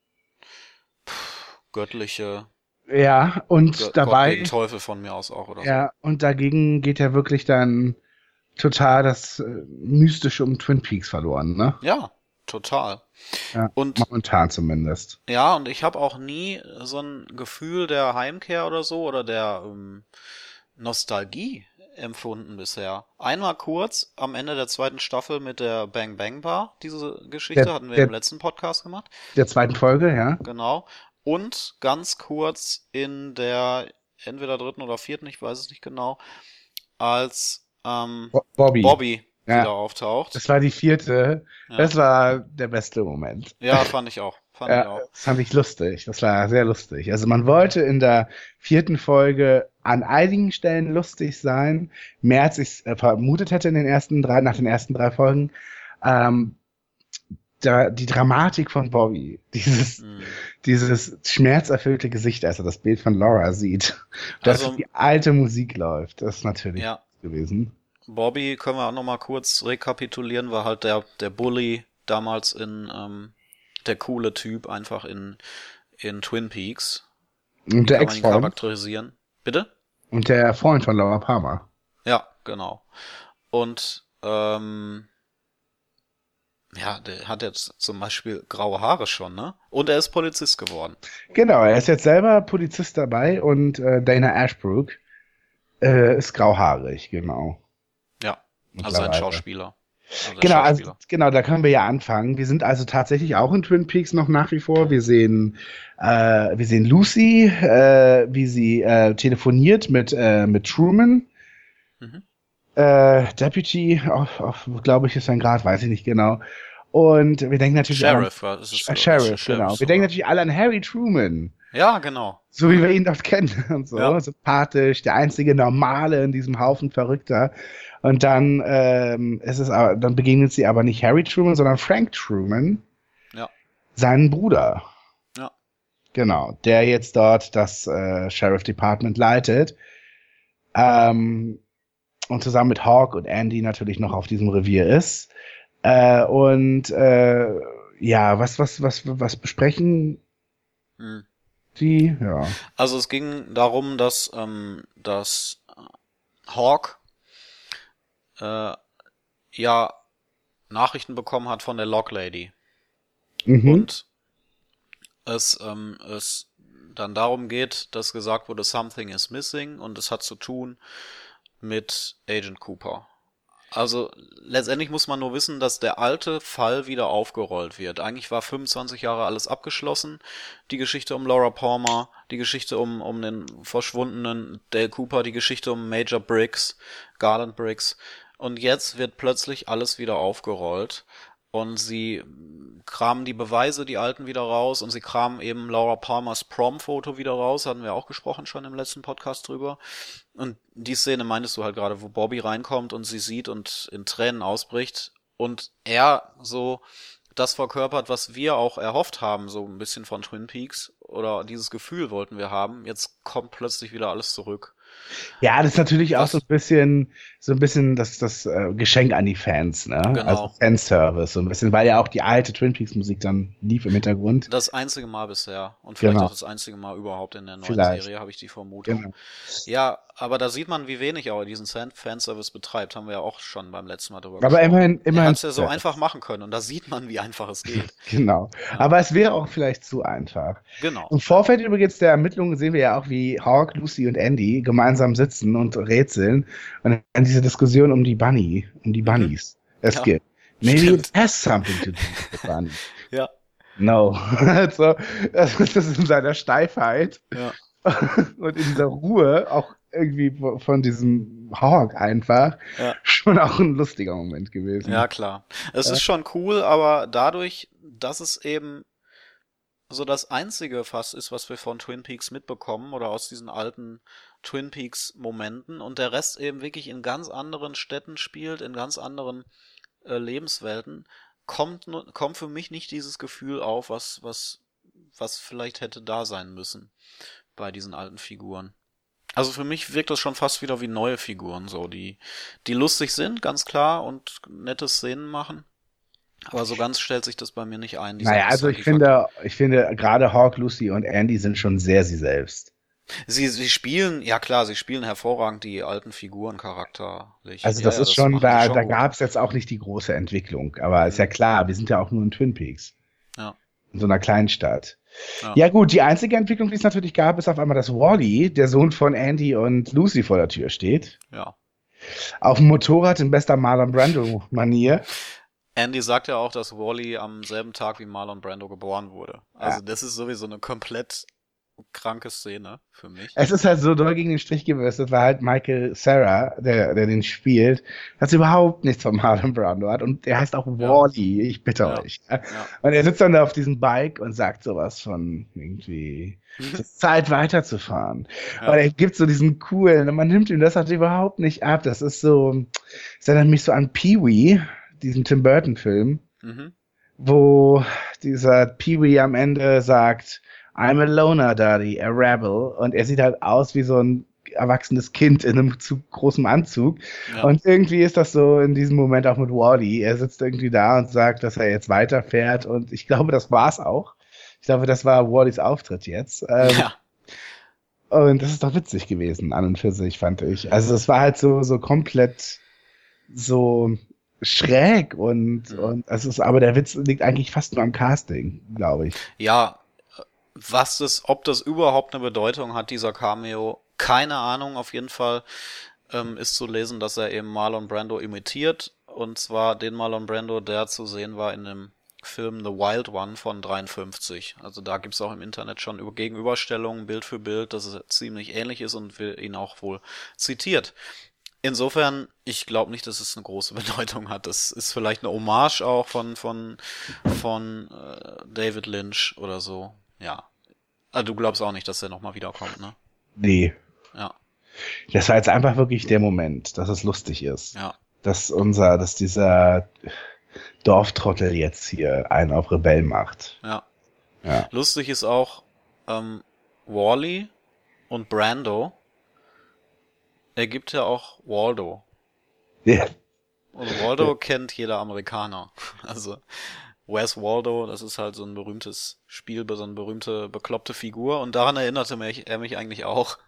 pff, göttliche, Ja, und Gott, Gott dabei, gegen Teufel von mir aus auch oder so. ja, und dagegen geht ja wirklich dann total das äh, Mystische um Twin Peaks verloren, ne? Ja, total. Ja, Und momentan zumindest. ja, und ich habe auch nie so ein Gefühl der Heimkehr oder so oder der ähm, Nostalgie empfunden bisher. Einmal kurz am Ende der zweiten Staffel mit der Bang Bang Bar, diese Geschichte Der- hatten wir der- im letzten Podcast gemacht, Der zweiten Folge, ja. genau. Und ganz kurz in der entweder dritten oder vierten, ich weiß es nicht genau, als ähm, Bo- Bobby. Bobby Ja. wieder auftaucht. Das war die vierte. Ja. Das war der beste Moment. Ja, fand ich auch. Fand ich Ja, auch. das fand ich lustig. Das war sehr lustig. Also man wollte in der vierten Folge an einigen Stellen lustig sein, mehr als ich es äh, vermutet hätte in den ersten drei, nach den ersten drei Folgen. Ähm, da, die Dramatik von Bobby, dieses, Mhm. dieses schmerzerfüllte Gesicht, als er das Bild von Laura sieht, dass Also, die alte Musik läuft. Das ist natürlich ja, gewesen. Bobby können wir auch nochmal kurz rekapitulieren, war halt der, der Bully damals in, ähm, der coole Typ einfach in, in Twin Peaks. Und Wie der kann man ihn Ex-Freund charakterisieren? Bitte? und der Freund von Laura Palmer. Ja, genau. Und, ähm, ja, der hat jetzt zum Beispiel graue Haare schon, ne? Und er ist Polizist geworden. Genau, er ist jetzt selber Polizist dabei und äh, Dana Ashbrook äh, ist grauhaarig, genau. Ja, also ein Mittlerweile. Schauspieler. Also der Genau, also, Schauspieler. genau, da können wir ja anfangen. Wir sind also tatsächlich auch in Twin Peaks noch nach wie vor. Wir sehen, äh, wir sehen Lucy, äh, wie sie äh, telefoniert mit, äh, mit Truman. Mhm. Äh, Deputy, auf, auf, glaube ich, ist sein Grad, weiß ich nicht genau. Und wir denken natürlich Sheriff, war- ist es, an, äh, äh, Sheriff, Sheriff genau. Wir sogar. denken natürlich alle an Harry Truman. Ja, genau. So wie wir ihn dort kennen und so. Ja. Sympathisch, der einzige Normale in diesem Haufen Verrückter. Und dann ähm, ist es aber, dann begegnet sie aber nicht Harry Truman, sondern Frank Truman, Ja, seinen Bruder. ja. Genau, der jetzt dort das äh, Sheriff Department leitet. Ähm, und zusammen mit Hawk und Andy natürlich noch auf diesem Revier ist. Äh, und äh, ja, was, was, was, was besprechen Hm. die? Ja. Also es ging darum, dass, ähm, dass Hawk äh, ja Nachrichten bekommen hat von der Lock Lady. Mhm. Und es, ähm, es dann darum geht, dass gesagt wurde, something is missing und es hat zu tun mit Agent Cooper. Also letztendlich muss man nur wissen, dass der alte Fall wieder aufgerollt wird. Eigentlich war fünfundzwanzig Jahre alles abgeschlossen. Die Geschichte um Laura Palmer, die Geschichte um, um den verschwundenen Dale Cooper, die Geschichte um Major Briggs, Garland Briggs. Und jetzt wird plötzlich alles wieder aufgerollt. Und sie kramen die Beweise, die alten, wieder raus. Und sie kramen eben Laura Palmers Prom-Foto wieder raus. Hatten wir auch gesprochen schon im letzten Podcast drüber. Und die Szene meintest du halt gerade, wo Bobby reinkommt und sie sieht und in Tränen ausbricht. Und er so das verkörpert, was wir auch erhofft haben, so ein bisschen von Twin Peaks. Oder dieses Gefühl wollten wir haben. Jetzt kommt plötzlich wieder alles zurück. Ja, das ist natürlich auch Was? so ein bisschen, so ein bisschen das, das äh, Geschenk an die Fans, ne? Genau. Also Fanservice, so ein bisschen, weil ja auch die alte Twin Peaks Musik dann lief im Hintergrund. Das einzige Mal bisher. Und vielleicht Genau. auch das einzige Mal überhaupt in der neuen Vielleicht. Serie, habe ich die Vermutung. Genau. Ja, aber da sieht man, wie wenig er diesen Fan- Fanservice betreibt. Haben wir ja auch schon beim letzten Mal drüber Aber immerhin, Er immerhin. hat's ja so einfach machen können. Und da sieht man, wie einfach es geht. Genau. Aber es wäre auch vielleicht zu einfach. Genau. Im Vorfeld übrigens der Ermittlungen sehen wir ja auch, wie Hawk, Lucy und Andy gemeinsam sitzen und rätseln und dann diese Diskussion um die Bunny, um die Bunnies es Ja, gibt. Maybe stimmt. it has something to do with the bunny. Ja, No. Also, das ist das in seiner Steifheit ja, und in dieser Ruhe auch irgendwie von von diesem Hawk einfach ja. schon auch ein lustiger Moment gewesen. Ja, klar. Es ist schon cool, aber dadurch, dass es eben so das einzige fast ist, was wir von Twin Peaks mitbekommen oder aus diesen alten Twin Peaks Momenten und der Rest eben wirklich in ganz anderen Städten spielt, in ganz anderen äh, Lebenswelten, kommt nur, kommt für mich nicht dieses Gefühl auf, was, was, was vielleicht hätte da sein müssen bei diesen alten Figuren. Also für mich wirkt das schon fast wieder wie neue Figuren, so, die, die lustig sind, ganz klar, und nette Szenen machen. Aber so ganz stellt sich das bei mir nicht ein. dieser Naja, also ich Nostalgiefaktor. finde, ich finde gerade Hawk, Lucy und Andy sind schon sehr sie selbst. Sie, sie spielen, ja klar, sie spielen hervorragend die alten Figuren charakterlich. Also Ja, das ja, ist schon, machen da, sie schon da gut. gab es jetzt auch nicht die große Entwicklung. Aber ist ja klar, wir sind ja auch nur in Twin Peaks. Ja. In so einer Kleinstadt. Ja. Ja gut, die einzige Entwicklung, die es natürlich gab, ist auf einmal, dass Wally, der Sohn von Andy und Lucy, vor der Tür steht. Ja. Auf dem Motorrad in bester Marlon Brando-Manier. Andy sagt ja auch, dass Wally am selben Tag wie Marlon Brando geboren wurde. Also das ist sowieso eine komplett kranke Szene für mich. Es ist halt so doll gegen den Strich gewürzt, weil halt Michael Cera, der, der den spielt, das überhaupt nichts von Marlon Brando hat und der heißt auch Ja. Wally, ich bitte Ja. euch. Ja. Ja. Und er sitzt dann da auf diesem Bike und sagt sowas von irgendwie, es ist Zeit weiterzufahren. Ja. Und er gibt so diesen coolen, und man nimmt ihm das halt überhaupt nicht ab. Das ist so, es erinnert mich so an Pee-wee, diesen Tim Burton-Film. Mhm. wo dieser Pee-wee am Ende sagt, I'm a loner, Daddy, a rebel. Und er sieht halt aus wie so ein erwachsenes Kind in einem zu großen Anzug. Ja. Und irgendwie ist das so in diesem Moment auch mit Wally. Er sitzt irgendwie da und sagt, dass er jetzt weiterfährt. Und ich glaube, das war's auch. Ich glaube, das war Wallys Auftritt jetzt. Ähm, Ja. und das ist doch witzig gewesen, an und für sich, fand ich. Also es war halt so, so komplett so schräg und, Mhm. und es ist, aber der Witz liegt eigentlich fast nur am Casting, glaube ich. Ja, was das, ob das überhaupt eine Bedeutung hat, dieser Cameo, keine Ahnung. Auf jeden Fall ähm, ist zu lesen, dass er eben Marlon Brando imitiert. Und zwar den Marlon Brando, der zu sehen war in dem Film The Wild One von dreiundfünfzig. Also da gibt's auch im Internet schon über Gegenüberstellungen, Bild für Bild, dass es ziemlich ähnlich ist und wir ihn auch wohl zitiert. Insofern, ich glaube nicht, dass es eine große Bedeutung hat. Das ist vielleicht eine Hommage auch von von von äh, David Lynch oder so. Ja. Also du glaubst auch nicht, dass der nochmal wiederkommt, ne? Nee, Ja, das war jetzt einfach wirklich der Moment, dass es lustig ist. ja, Dass unser, dass dieser Dorftrottel jetzt hier einen auf Rebell macht. ja. Ja. Lustig ist auch ähm, Wally und Brando ergibt ja auch Waldo. Ja, Und Waldo kennt jeder Amerikaner. Also Where's Waldo, das ist halt so ein berühmtes Spiel, so eine berühmte bekloppte Figur und daran erinnerte mich, er mich eigentlich auch.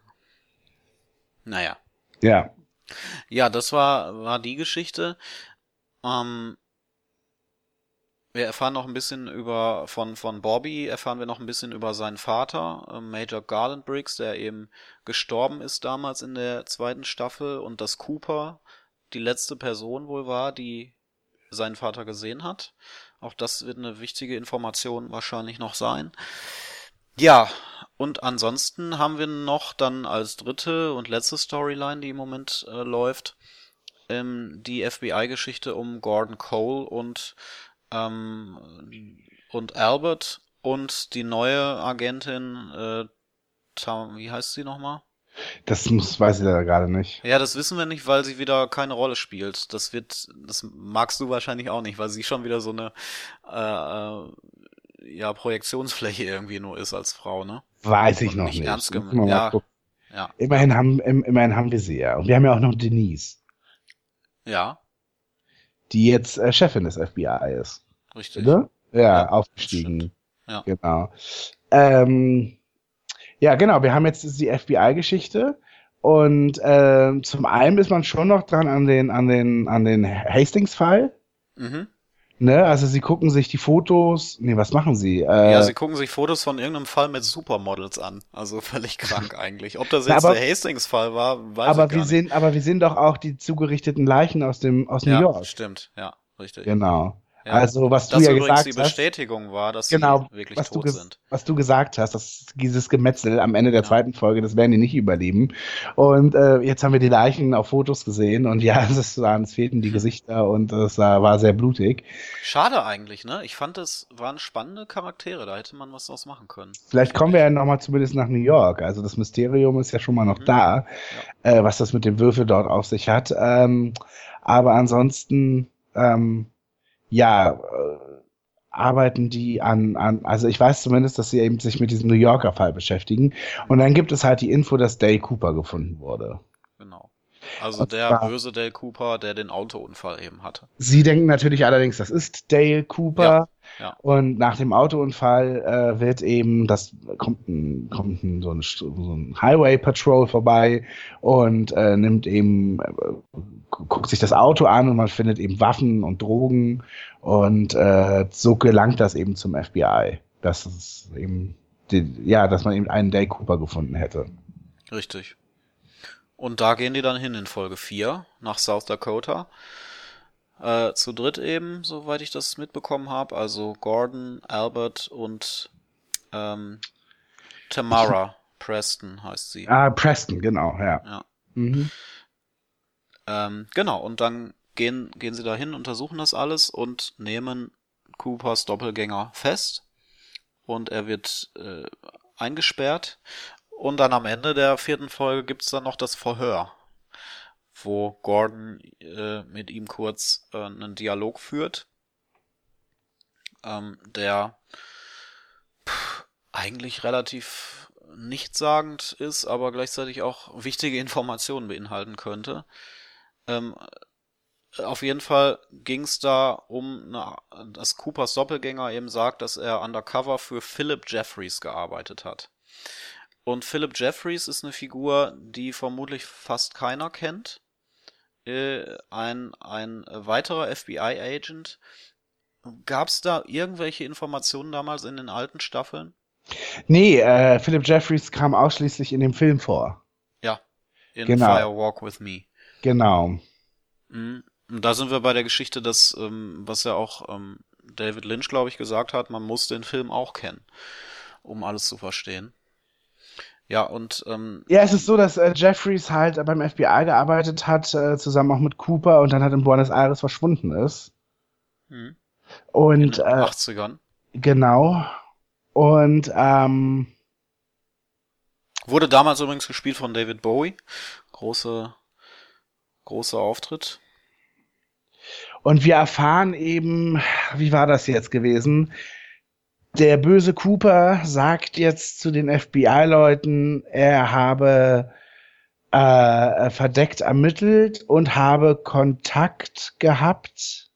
Naja. ja. Ja, das war, war die Geschichte. Ähm, wir erfahren noch ein bisschen über, von, von Bobby erfahren wir noch ein bisschen über seinen Vater, äh, Major Garland Briggs, der eben gestorben ist damals in der zweiten Staffel und dass Cooper die letzte Person wohl war, die seinen Vater gesehen hat. Auch das wird eine wichtige Information wahrscheinlich noch sein. Ja, und ansonsten haben wir noch dann als dritte und letzte Storyline, die im Moment äh, läuft, ähm, die F B I-Geschichte um Gordon Cole und ähm, und Albert und die neue Agentin, äh, Tam, wie heißt sie nochmal? Das muss, weiß ich da gerade nicht. Ja, das wissen wir nicht, weil sie wieder keine Rolle spielt. Das wird, das magst du wahrscheinlich auch nicht, weil sie schon wieder so eine äh, äh, ja Projektionsfläche irgendwie nur ist als Frau, ne? Weiß ich Und noch nicht nicht. ernst Müssen gemeint. wir mal Ja, gucken. ja, ja, Immerhin haben, im, immerhin haben wir sie ja. Und wir haben ja auch noch Denise, ja, die jetzt äh, Chefin des F B I ist. richtig. Oder? Ja, Ja, das stimmt. aufgestiegen. Ja, Genau. Ähm, ja, genau. Wir haben jetzt die F B I-Geschichte. Und ähm, zum einen ist man schon noch dran an den, an den, an den Hastings-Fall. mhm. Ne? Also sie gucken sich die Fotos. Nee, was machen sie? Ja, Äh, sie gucken sich Fotos von irgendeinem Fall mit Supermodels an. Also völlig krank eigentlich. Ob das na, jetzt der aber, Hastings-Fall war, weiß ich aber wir gar nicht. sehen, aber wir sehen doch auch die zugerichteten Leichen aus dem, aus New Ja, York. stimmt. Ja, richtig. Genau. Ja. Also, was du Das ja übrigens die gesagt hast, Bestätigung war, dass sie genau, wirklich was du, tot ges sind. was du gesagt hast, dass dieses Gemetzel am Ende der Ja. zweiten Folge, das werden die nicht überleben. Und äh, jetzt haben wir die Leichen auf Fotos gesehen und ja, es, waren, es fehlten die Hm. Gesichter und es war, war sehr blutig. Schade eigentlich, ne? Ich fand, es waren spannende Charaktere, da hätte man was draus machen können, Vielleicht finde kommen wir ich. ja nochmal zumindest nach New York. Also das Mysterium ist ja schon mal noch Mhm. da, Ja. äh, was das mit dem Würfel dort auf sich hat. Ähm, aber ansonsten, ähm, ja, äh, arbeiten die an, an, also ich weiß zumindest, dass sie eben sich mit diesem New Yorker Fall beschäftigen. Und Mhm. dann gibt es halt die Info, dass Dale Cooper gefunden wurde. Genau. Also Und der zwar, böse Dale Cooper, der den Autounfall eben hatte. sie denken natürlich allerdings, das ist Dale Ja, Cooper. ja, Und nach dem Autounfall äh, wird eben, das kommt ein, kommt ein, so, ein, so ein Highway Patrol vorbei und äh, nimmt eben, äh, guckt sich das Auto an und man findet eben Waffen und Drogen und äh, so gelangt das eben zum F B I, dass es eben, die, ja, dass man eben einen Dale Cooper gefunden hätte. richtig. Und da gehen die dann hin in Folge vier nach South Dakota. Äh, zu dritt eben, soweit ich das mitbekommen habe. Also Gordon, Albert und ähm, Ich, Tamara Preston heißt sie. ah, Preston, genau, ja. Ja. Mhm. Ähm, genau, und dann gehen, gehen sie dahin, untersuchen das alles und nehmen Coopers Doppelgänger fest. Und er wird äh, eingesperrt. Und dann am Ende der vierten Folge gibt's dann noch das Verhör, wo Gordon äh, mit ihm kurz äh, einen Dialog führt. ähm, der pff, eigentlich relativ nichtssagend ist, aber gleichzeitig auch wichtige Informationen beinhalten könnte. Ähm, auf jeden Fall ging es da um, eine, dass Coopers Doppelgänger eben sagt, dass er undercover für Philip Jeffries gearbeitet hat. Und Philip Jeffries ist eine Figur, die vermutlich fast keiner kennt. Äh, ein, ein weiterer F B I-Agent. Gab es da irgendwelche Informationen damals in den alten Staffeln? Nee, äh, Philip Jeffries kam ausschließlich in dem Film vor. Ja, in Genau. Fire Walk with Me. Genau. Mhm. Und da sind wir bei der Geschichte, dass, ähm, was ja auch ähm, David Lynch, glaube ich, gesagt hat, man muss den Film auch kennen, um alles zu verstehen. Ja, und ähm, Ja, es ist so, dass äh, Jeffries halt beim F B I gearbeitet hat, äh, zusammen auch mit Cooper und dann halt in Buenos Aires verschwunden ist. in Und den äh, achtzigern. genau. Und ähm, Wurde damals übrigens gespielt von David Bowie. Große, großer Auftritt. Und wir erfahren eben, wie war das jetzt gewesen? Der böse Cooper sagt jetzt zu den F B I-Leuten, er habe äh, verdeckt ermittelt und habe Kontakt gehabt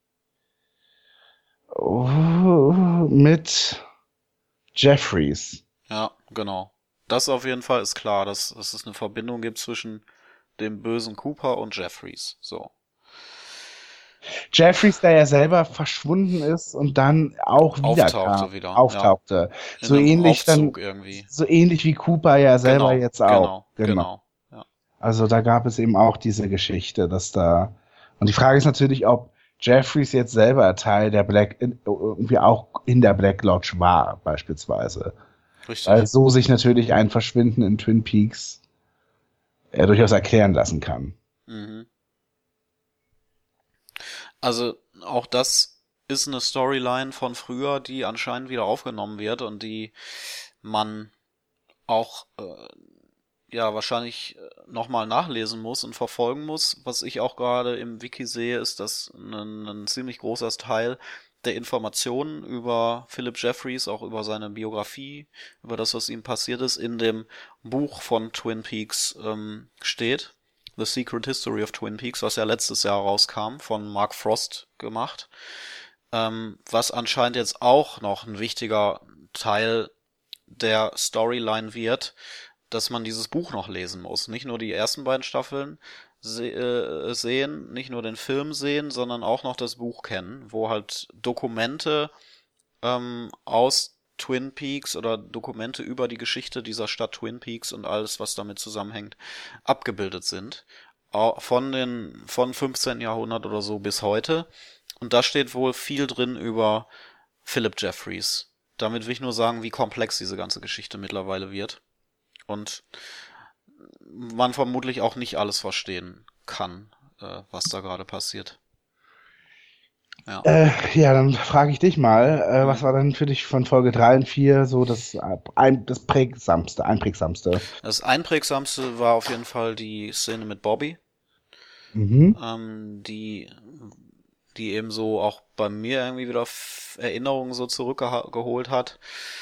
oh, mit Jeffries. Ja, genau. Das auf jeden Fall ist klar, dass, dass es eine Verbindung gibt zwischen dem bösen Cooper und Jeffries. So. Jeffries, der ja selber verschwunden ist und dann auch wieder Auftauchte kam, wieder, auftauchte. In So einem ähnlich dann, Aufzug irgendwie. so ähnlich wie Cooper ja selber Genau, jetzt auch. genau, Genau. genau. Ja. Also da gab es eben auch diese Geschichte, dass da. Und die Frage ist natürlich, ob Jeffries jetzt selber Teil der Black, irgendwie auch in der Black Lodge war, beispielsweise. Richtig. Weil so sich natürlich ein Verschwinden in Twin Peaks äh, durchaus erklären lassen kann. Mhm. Also auch das ist eine Storyline von früher, die anscheinend wieder aufgenommen wird und die man auch äh, ja wahrscheinlich nochmal nachlesen muss und verfolgen muss. Was ich auch gerade im Wiki sehe, ist, dass ein, ein ziemlich großer Teil der Informationen über Philip Jeffries, auch über seine Biografie, über das, was ihm passiert ist, in dem Buch von Twin Peaks ähm, steht. The Secret History of Twin Peaks, was ja letztes Jahr rauskam, von Mark Frost gemacht. Ähm, was anscheinend jetzt auch noch ein wichtiger Teil der Storyline wird, dass man dieses Buch noch lesen muss. Nicht nur die ersten beiden Staffeln se äh, sehen, nicht nur den Film sehen, sondern auch noch das Buch kennen, wo halt Dokumente ähm, aus Twin Peaks oder Dokumente über die Geschichte dieser Stadt Twin Peaks und alles, was damit zusammenhängt, abgebildet sind. Von den, von fünfzehnten Jahrhundert oder so bis heute. Und da steht wohl viel drin über Philip Jeffries. Damit will ich nur sagen, wie komplex diese ganze Geschichte mittlerweile wird. Und man vermutlich auch nicht alles verstehen kann, äh, was da gerade passiert. Ja. Äh, ja, dann frage ich dich mal, äh, Mhm. was war denn für dich von Folge drei und vier so das, ein, das prägsamste, einprägsamste? Das einprägsamste war auf jeden Fall die Szene mit Bobby, Mhm. ähm, die, die eben so auch bei mir irgendwie wieder F- Erinnerungen so zurückgeholt hat.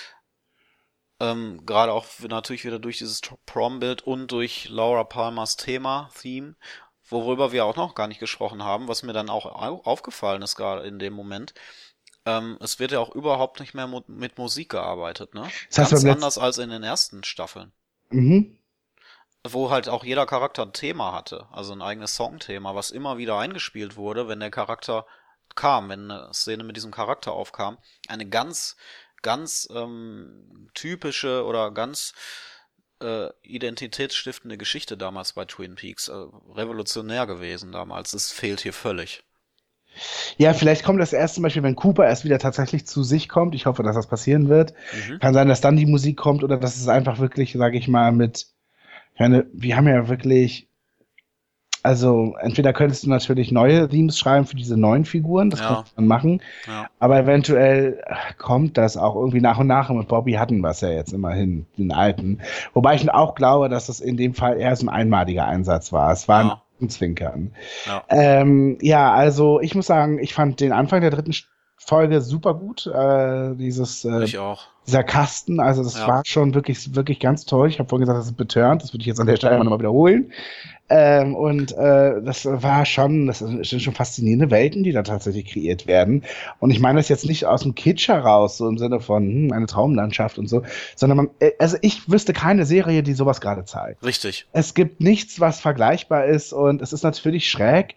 Ähm, gerade auch natürlich wieder durch dieses Prom-Bild und durch Laura Palmers Thema, Theme, worüber wir auch noch gar nicht gesprochen haben, was mir dann auch au- aufgefallen ist gerade in dem Moment. Ähm, es wird ja auch überhaupt nicht mehr mu mit Musik gearbeitet, ne? Das heißt, Ganz beim anders als in den ersten Staffeln, Mhm. wo halt auch jeder Charakter ein Thema hatte, also ein eigenes Songthema, was immer wieder eingespielt wurde, wenn der Charakter kam, wenn eine Szene mit diesem Charakter aufkam. Eine ganz, ganz ähm, typische oder ganz äh, identitätsstiftende Geschichte damals bei Twin Peaks. Äh, revolutionär gewesen damals. Das fehlt hier völlig. Ja, vielleicht kommt das erst zum Beispiel, wenn Cooper erst wieder tatsächlich zu sich kommt. Ich hoffe, dass das passieren wird. Mhm. Kann sein, dass dann die Musik kommt oder dass es einfach wirklich, sage ich mal, mit, ich meine, wir haben ja wirklich, also entweder könntest du natürlich neue Themes schreiben für diese neuen Figuren, das Ja. kannst du dann machen, Ja. aber eventuell kommt das auch irgendwie nach und nach. Und mit Bobby hatten wir es ja jetzt immerhin, den alten. Wobei ich auch glaube, dass das in dem Fall eher so ein einmaliger Einsatz war. Es war Ja. ein Zwinkern. Ja. Ähm, ja, also ich muss sagen, ich fand den Anfang der dritten Folge super gut. Äh, dieses, äh, Ich auch. dieser Kasten, also das Ja. war schon wirklich, wirklich ganz toll. Ich habe vorhin gesagt, das ist betörend. Das würde ich jetzt an der Stelle nochmal wiederholen. Ähm, und äh, das war schon, das sind schon faszinierende Welten, die da tatsächlich kreiert werden. Und ich meine das jetzt nicht aus dem Kitsch heraus, so im Sinne von hm, eine Traumlandschaft und so, sondern man, äh, also ich wüsste keine Serie, die sowas gerade zeigt. Richtig. Es gibt nichts, was vergleichbar ist und es ist natürlich schräg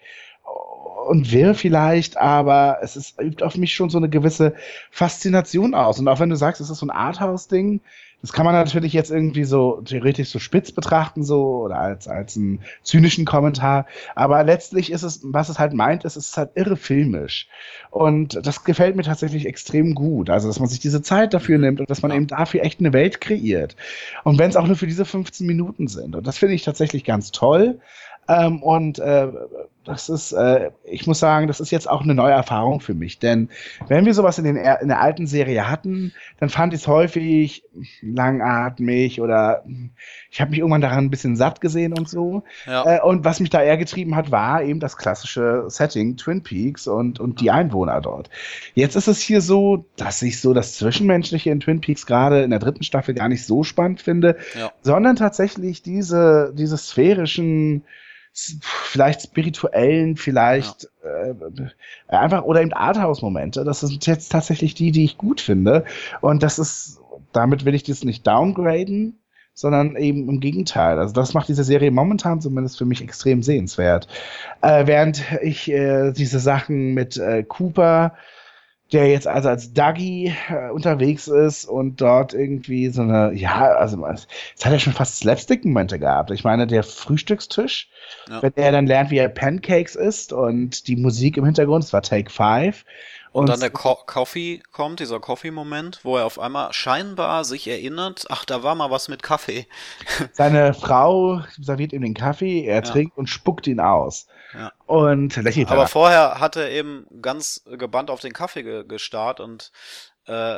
und wirr vielleicht, aber es ist, übt auf mich schon so eine gewisse Faszination aus. Und auch wenn du sagst, es ist so ein Arthouse-Ding, das kann man natürlich jetzt irgendwie so theoretisch so spitz betrachten, so oder als, als einen zynischen Kommentar. Aber letztlich ist es, was es halt meint, ist, es ist halt irre filmisch. Und das gefällt mir tatsächlich extrem gut. Also, dass man sich diese Zeit dafür nimmt und dass man Ja. eben dafür echt eine Welt kreiert. Und wenn es auch nur für diese fünfzehn Minuten sind. Und das finde ich tatsächlich ganz toll. Ähm, und äh, das ist, äh, ich muss sagen, das ist jetzt auch eine neue Erfahrung für mich. Denn wenn wir sowas in, den, in der alten Serie hatten, dann fand ich es häufig langatmig oder ich habe mich irgendwann daran ein bisschen satt gesehen und so. Ja. Äh, und was mich da eher getrieben hat, war eben das klassische Setting, Twin Peaks und, und die Einwohner dort. Jetzt ist es hier so, dass ich so das Zwischenmenschliche in Twin Peaks gerade in der dritten Staffel gar nicht so spannend finde, Ja. sondern tatsächlich diese, diese sphärischen, vielleicht spirituellen, vielleicht ja. äh, einfach oder eben Arthouse-Momente. Das sind jetzt tatsächlich die, die ich gut finde. Und das ist, damit will ich das nicht downgraden, sondern eben im Gegenteil. Also das macht diese Serie momentan zumindest für mich extrem sehenswert. Äh, während ich äh, diese Sachen mit äh, Cooper, der jetzt also als Dougie äh, unterwegs ist und dort irgendwie so eine, ja, also es hat ja schon fast Slapstick-Momente gehabt. Ich meine, der Frühstückstisch, ja. wenn er dann lernt, wie er Pancakes isst und die Musik im Hintergrund, das war Take Five. Und, und dann der Co- Coffee kommt, dieser Coffee-Moment, wo er auf einmal scheinbar sich erinnert, ach, da war mal was mit Kaffee. Seine Frau serviert ihm den Kaffee, er ja. trinkt und spuckt ihn aus. Ja. Und lächelt Aber vorher hat er eben ganz gebannt auf den Kaffee ge- gestarrt und äh,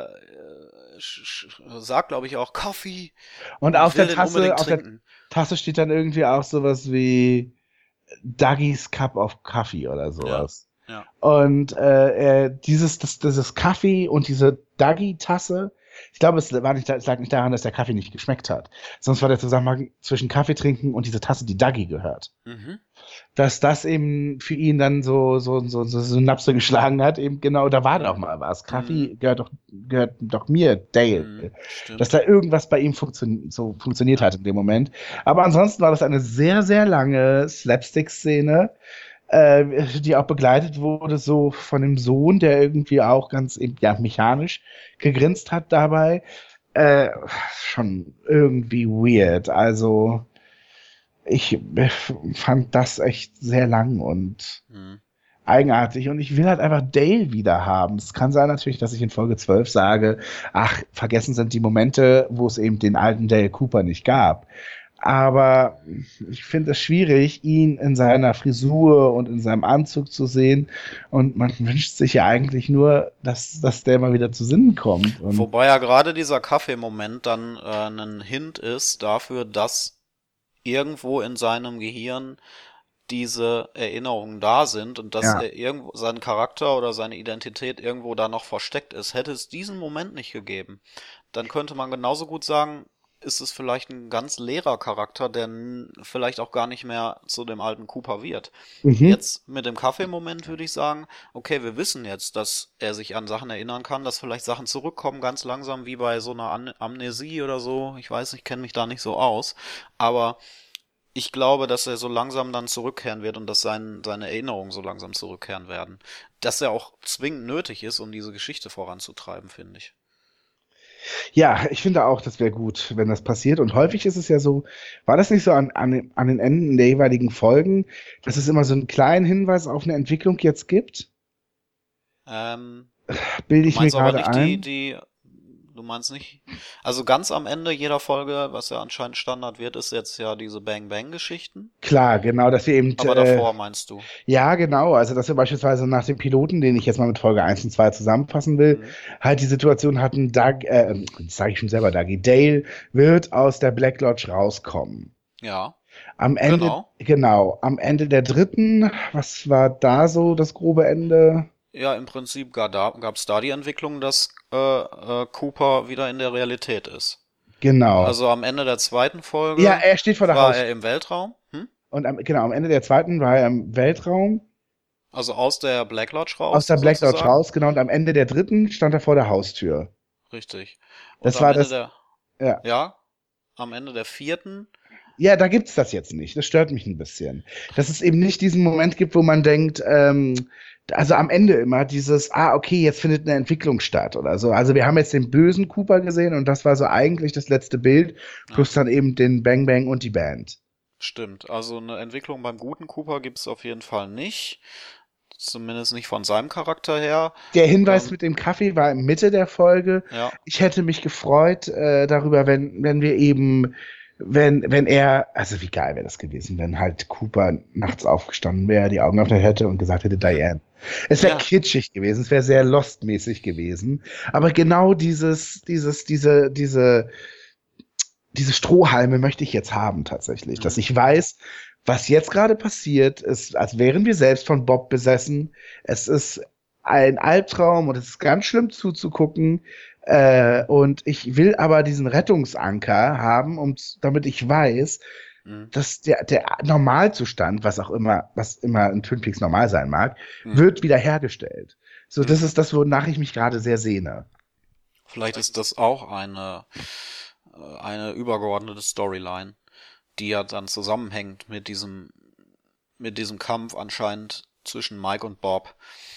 sagt, glaube ich, auch Kaffee. Und auf der, Tasse, auf der Tasse steht dann irgendwie auch sowas wie Dougies Cup of Coffee oder sowas. Ja. Ja. Und äh, er, dieses, das, dieses Kaffee und diese Dougie-Tasse, ich glaube, es, war nicht, es lag nicht daran, dass der Kaffee nicht geschmeckt hat. Sonst war der Zusammenhang zwischen Kaffee trinken und diese Tasse, die Dougie gehört. Mhm. Dass das eben für ihn dann so, so, so, so Synapse geschlagen hat, eben genau, da war doch mal was. Kaffee mhm. gehört doch, gehört doch mir, Dale. Mhm, dass da irgendwas bei ihm funktio- so funktioniert hat in dem Moment. Aber ansonsten war das eine sehr, sehr lange Slapstick-Szene, die auch begleitet wurde so von dem Sohn, der irgendwie auch ganz ja, mechanisch gegrinst hat dabei. Äh, schon irgendwie weird. Also ich fand das echt sehr lang und mhm. eigenartig und ich will halt einfach Dale wieder haben. Es kann sein natürlich, dass ich in Folge zwölf sage, ach, vergessen sind die Momente, wo es eben den alten Dale Cooper nicht gab. Aber ich finde es schwierig, ihn in seiner Frisur und in seinem Anzug zu sehen. Und man wünscht sich ja eigentlich nur, dass, dass der mal wieder zu Sinnen kommt. Und wobei ja gerade dieser Kaffeemoment dann äh, ein Hint ist dafür, dass irgendwo in seinem Gehirn diese Erinnerungen da sind und dass ja. er irgendwo sein Charakter oder seine Identität irgendwo da noch versteckt ist. Hätte es diesen Moment nicht gegeben, dann könnte man genauso gut sagen, ist es vielleicht ein ganz leerer Charakter, der n- vielleicht auch gar nicht mehr zu dem alten Cooper wird. Mhm. Jetzt mit dem Kaffeemoment würde ich sagen, okay, wir wissen jetzt, dass er sich an Sachen erinnern kann, dass vielleicht Sachen zurückkommen, ganz langsam, wie bei so einer An- Amnesie oder so. Ich weiß, ich kenne mich da nicht so aus, aber ich glaube, dass er so langsam dann zurückkehren wird und dass sein, seine Erinnerungen so langsam zurückkehren werden. Dass er auch zwingend nötig ist, um diese Geschichte voranzutreiben, finde ich. Ja, ich finde auch, das wäre gut, wenn das passiert. Und häufig ist es ja so, war das nicht so an, an, an den Enden der jeweiligen Folgen, dass es immer so einen kleinen Hinweis auf eine Entwicklung jetzt gibt? Ähm, Bilde ich du meinst mir aber gerade nicht ein? die, die, du meinst nicht, also ganz am Ende jeder Folge, was ja anscheinend Standard wird, ist jetzt ja diese Bang-Bang-Geschichten. Klar, genau, dass wir eben. Aber äh, davor meinst du? Ja, genau. Also, dass wir beispielsweise nach dem Piloten, den ich jetzt mal mit Folge eins und zwei zusammenfassen will, Mhm. halt die Situation hatten, Doug, äh, das sage ich schon selber, Dougie, Dale wird aus der Black Lodge rauskommen. Ja, Am Ende, genau. genau, am Ende der dritten, was war da so das grobe Ende? ja, im Prinzip gab da, gab's da die Entwicklung, dass äh, äh, Cooper wieder in der Realität ist. Genau. Also am Ende der zweiten Ja, Folge er steht vor der war Haustür. er im Weltraum, hm? Und am, genau, am Ende der zweiten war er im Weltraum, Also aus der Black Lodge aus raus, der Black Lodge sozusagen. raus, genau, und am Ende der dritten stand er vor der Haustür. Richtig. Und Das am war Ende das, der, ja. ja, am Ende der vierten, Ja, da gibt's das jetzt nicht. Das stört mich ein bisschen. Dass es eben nicht diesen Moment gibt, wo man denkt, ähm, also am Ende immer dieses, ah, okay, jetzt findet eine Entwicklung statt oder so. Also wir haben jetzt den bösen Cooper gesehen und das war so eigentlich das letzte Bild, ja, plus dann eben den Bang Bang und die Band. stimmt. Also eine Entwicklung beim guten Cooper gibt's auf jeden Fall nicht. Zumindest nicht von seinem Charakter her. Der Hinweis Ähm, mit dem Kaffee war in Mitte der Folge. ja, Ich hätte mich gefreut äh, darüber, wenn, wenn wir eben, wenn, wenn er, also wie geil wäre das gewesen, wenn halt Cooper nachts aufgestanden wäre, die Augen öffnet hätte und gesagt hätte, Diane. Es wäre ja, kitschig gewesen, es wäre sehr Lost-mäßig gewesen. Aber genau dieses, dieses, diese, diese, diese Strohhalme möchte ich jetzt haben tatsächlich, dass mhm, ich weiß, was jetzt gerade passiert, ist, als wären wir selbst von Bob besessen. Es ist ein Albtraum und es ist ganz schlimm zuzugucken. Äh, und ich will aber diesen Rettungsanker haben, um, damit ich weiß, mhm, dass der, der Normalzustand, was auch immer, was immer in Twin Peaks normal sein mag, mhm, wird wiederhergestellt. So, mhm. das ist das, wonach ich mich gerade sehr sehne. Vielleicht ist das auch eine, äh, eine übergeordnete Storyline, die ja dann zusammenhängt mit diesem, mit diesem Kampf anscheinend zwischen Mike und Bob.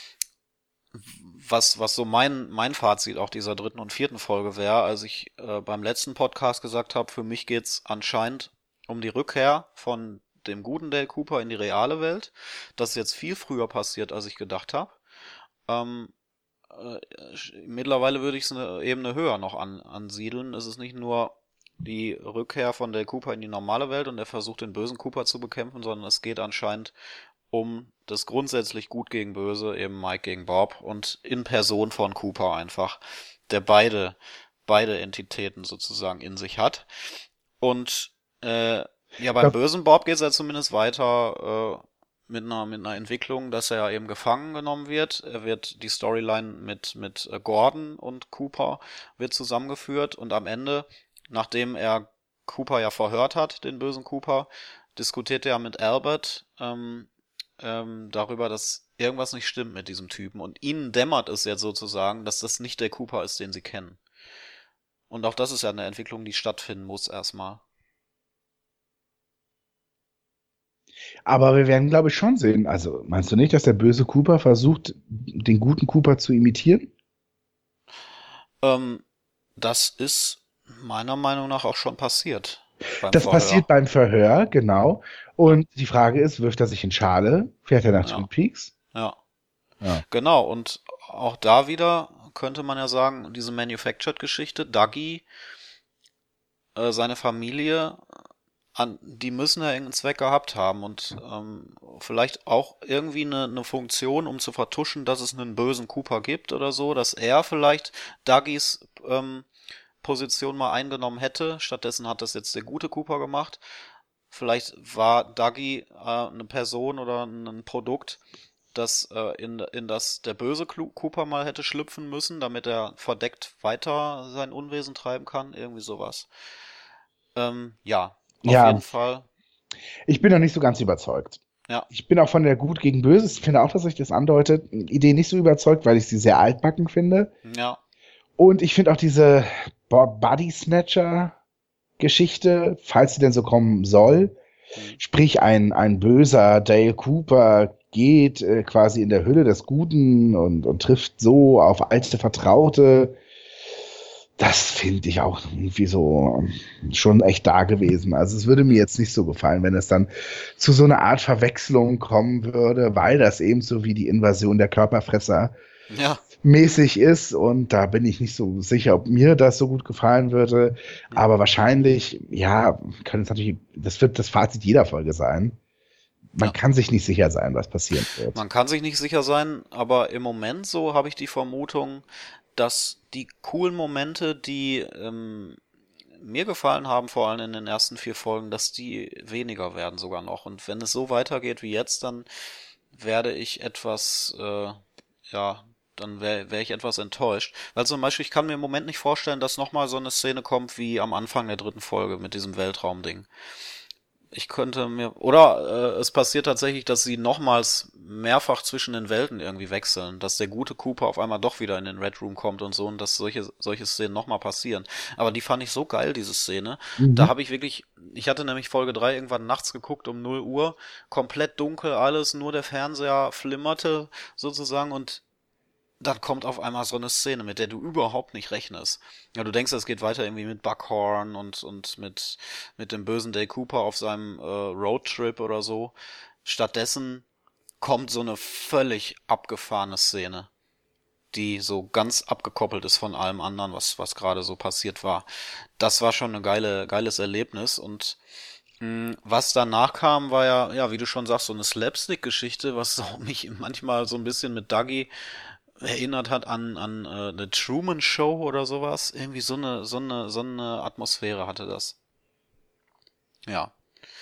Was, was so mein, mein Fazit auch dieser dritten und vierten Folge wäre, als ich äh, beim letzten Podcast gesagt habe, für mich geht's anscheinend um die Rückkehr von dem guten Dale Cooper in die reale Welt. Das ist jetzt viel früher passiert, als ich gedacht habe. Ähm, äh, Mittlerweile würde ich es eine Ebene höher noch an, ansiedeln. Es ist nicht nur die Rückkehr von Dale Cooper in die normale Welt und er versucht den bösen Cooper zu bekämpfen, sondern es geht anscheinend um das grundsätzlich Gut gegen Böse, eben Mike gegen Bob und in Person von Cooper einfach, der beide, beide Entitäten sozusagen in sich hat. Und äh, ja, beim Ja, bösen Bob geht es ja zumindest weiter äh, mit einer, mit einer Entwicklung, dass er ja eben gefangen genommen wird. Er wird die Storyline mit, mit äh, Gordon und Cooper wird zusammengeführt und am Ende, nachdem er Cooper ja verhört hat, den bösen Cooper, diskutiert er mit Albert, ähm, ähm, darüber, dass irgendwas nicht stimmt mit diesem Typen. Und ihnen dämmert es jetzt sozusagen, dass das nicht der Cooper ist, den sie kennen. Und auch das ist ja eine Entwicklung, die stattfinden muss erstmal. aber wir werden, glaube ich, schon sehen. Also, meinst du nicht, dass der böse Cooper versucht, den guten Cooper zu imitieren? Ähm, Das ist meiner Meinung nach auch schon passiert beim Das passiert Verhör. beim Verhör, genau. Ja, Und die Frage ist, wirft er sich in Schale? Fährt er nach ja, Twin Peaks? ja. Ja. Genau, und auch da wieder könnte man ja sagen, diese Manufactured-Geschichte, Dougie, äh, seine Familie, an, die müssen ja irgendeinen Zweck gehabt haben und ähm, vielleicht auch irgendwie eine, eine Funktion, um zu vertuschen, dass es einen bösen Cooper gibt oder so, dass er vielleicht Dougies ähm, Position mal eingenommen hätte. Stattdessen hat das jetzt der gute Cooper gemacht. Vielleicht war Dougie äh, eine Person oder ein Produkt, das äh, in, in das der böse Clu- Cooper mal hätte schlüpfen müssen, damit er verdeckt weiter sein Unwesen treiben kann. Irgendwie sowas. Ähm, ja, auf Ja, jeden Fall. ich bin noch nicht so ganz überzeugt. Ja, Ich bin auch von der Gut gegen Böse, ich finde auch, dass sich das andeutet, Idee nicht so überzeugt, weil ich sie sehr altbacken finde. ja. Und ich finde auch diese Bo- Body Snatcher Geschichte, falls sie denn so kommen soll, Hm. sprich ein, ein böser Dale Cooper geht äh, quasi in der Hülle des Guten und, und trifft so auf alte Vertraute. Das finde ich auch irgendwie so ähm, schon echt da gewesen. Also es würde mir jetzt nicht so gefallen, wenn es dann zu so einer Art Verwechslung kommen würde, weil das eben so wie die Invasion der Körperfresser Ja. mäßig ist. Und da bin ich nicht so sicher, ob mir das so gut gefallen würde. Hm. Aber wahrscheinlich, ja, kann es natürlich, das wird das Fazit jeder Folge sein. Man Ja. kann sich nicht sicher sein, was passieren wird. Man kann sich nicht sicher sein, aber im Moment so habe ich die Vermutung, dass die coolen Momente, die ähm, mir gefallen haben, vor allem in den ersten vier Folgen, dass die weniger werden sogar noch. Und wenn es so weitergeht wie jetzt, dann werde ich etwas, äh, ja, dann wäre wär ich etwas enttäuscht. Weil zum Beispiel, ich kann mir im Moment nicht vorstellen, dass nochmal so eine Szene kommt wie am Anfang der dritten Folge mit diesem Weltraumding. Ich könnte mir, oder äh, es passiert tatsächlich, dass sie nochmals mehrfach zwischen den Welten irgendwie wechseln, dass der gute Cooper auf einmal doch wieder in den Red Room kommt und so und dass solche solche Szenen nochmal passieren. Aber die fand ich so geil, diese Szene. Da Mhm. habe ich wirklich, ich hatte nämlich Folge drei irgendwann nachts geguckt um null Uhr, komplett dunkel alles, nur der Fernseher flimmerte sozusagen und dann kommt auf einmal so eine Szene, mit der du überhaupt nicht rechnest. Ja, du denkst, es geht weiter irgendwie mit Buckhorn und, und mit, mit dem bösen Dale Cooper auf seinem äh, Roadtrip oder so. Stattdessen kommt so eine völlig abgefahrene Szene, die so ganz abgekoppelt ist von allem anderen, was, was gerade so passiert war. Das war schon ein geile, geiles Erlebnis und mh, was danach kam, war ja, ja, wie du schon sagst, so eine Slapstick-Geschichte, was auch mich manchmal so ein bisschen mit Dougie erinnert hat an an äh, eine Truman Show oder sowas. Irgendwie so eine so eine so eine Atmosphäre hatte das. Ja.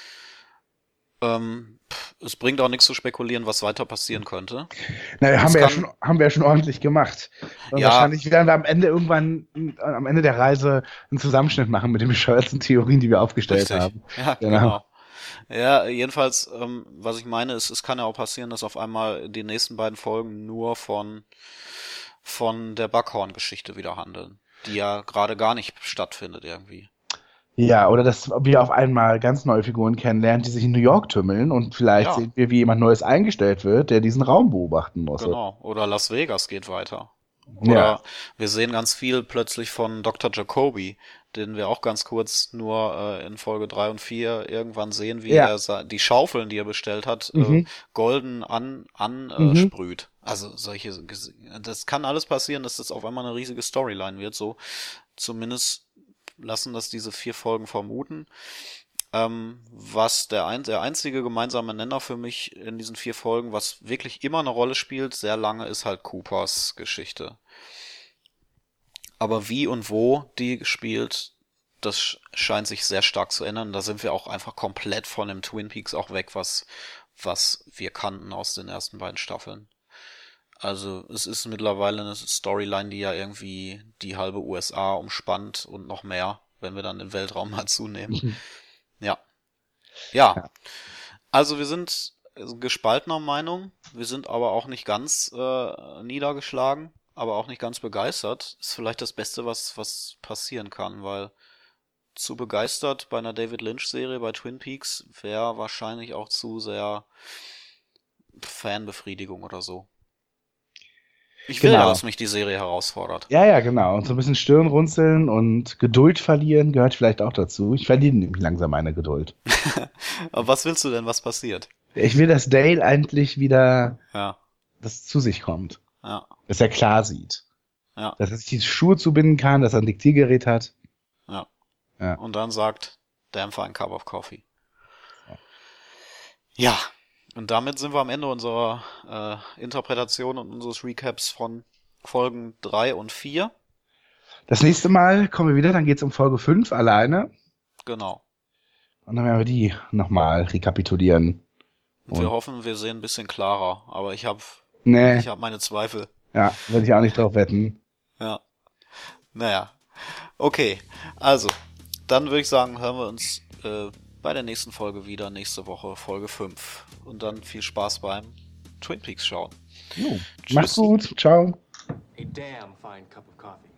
Ähm, pff, es bringt auch nichts zu spekulieren, was weiter passieren könnte. Naja, haben Es wir ja schon, kann, haben wir ja schon ordentlich gemacht. Und ja, wahrscheinlich werden wir am Ende irgendwann, äh, am Ende der Reise einen Zusammenschnitt machen mit den bescheuerten Theorien, die wir aufgestellt richtig. haben. Ja, Genau. genau. Ja, jedenfalls, ähm, was ich meine, ist, es kann ja auch passieren, dass auf einmal die nächsten beiden Folgen nur von von der Buckhorn-Geschichte wieder handeln, die ja gerade gar nicht stattfindet irgendwie. Ja, oder dass wir auf einmal ganz neue Figuren kennenlernen, die sich in New York tümmeln und vielleicht Ja, sehen wir, wie jemand Neues eingestellt wird, der diesen Raum beobachten muss. genau. Oder Las Vegas geht weiter. Ja. Oder wir sehen ganz viel plötzlich von Doktor Jacoby, den wir auch ganz kurz nur äh, in Folge drei und vier irgendwann sehen, wie Ja. er sa- die Schaufeln, die er bestellt hat, äh, Mhm. golden an an äh, Mhm. sprüht. Also solche, ges- das kann alles passieren, dass das auf einmal eine riesige Storyline wird. So zumindest lassen das diese vier Folgen vermuten. Ähm, was der, ein, der einzige gemeinsame Nenner für mich in diesen vier Folgen, was wirklich immer eine Rolle spielt, sehr lange, ist halt Coopers Geschichte. Aber wie und wo die spielt, das scheint sich sehr stark zu ändern. Da sind wir auch einfach komplett von dem Twin Peaks auch weg, was, was wir kannten aus den ersten beiden Staffeln. Also es ist mittlerweile eine Storyline, die ja irgendwie die halbe U S A umspannt und noch mehr, wenn wir dann den Weltraum mal zunehmen. Mhm. Ja. Ja. Ja. Also wir sind gespaltener Meinung. Wir sind aber auch nicht ganz äh, niedergeschlagen, aber auch nicht ganz begeistert. Ist vielleicht das Beste, was, was passieren kann, weil zu begeistert bei einer David Lynch-Serie, bei Twin Peaks, wäre wahrscheinlich auch zu sehr Fanbefriedigung oder so. Ich will ja, Genau. dass mich die Serie herausfordert. Ja, ja, genau. Und so ein bisschen Stirnrunzeln und Geduld verlieren gehört vielleicht auch dazu. Ich verliere nämlich langsam meine Geduld. Aber was willst du denn, was passiert? Ich will, dass Dale endlich wieder Ja, das zu sich kommt. ja, Dass er klar sieht. ja, Dass er sich die Schuhe zubinden kann, dass er ein Diktiergerät hat. ja. Ja. Und dann sagt, damn fine cup of coffee. Ja, und damit sind wir am Ende unserer äh, Interpretation und unseres Recaps von Folgen drei und vier. Das nächste Mal kommen wir wieder, dann geht es um Folge fünf alleine. Genau. Und dann werden wir die nochmal rekapitulieren. Und wir Und hoffen, wir sehen ein bisschen klarer. Aber ich habe nee, ich hab meine Zweifel. ja, würde ich auch nicht drauf wetten. Ja. Naja. Okay. Also, dann würde ich sagen, hören wir uns äh, bei der nächsten Folge wieder. Nächste Woche Folge fünf. Und dann viel Spaß beim Twin Peaks schauen. Jo. Mach's Tschüss. gut. Ciao. A damn fine cup of coffee.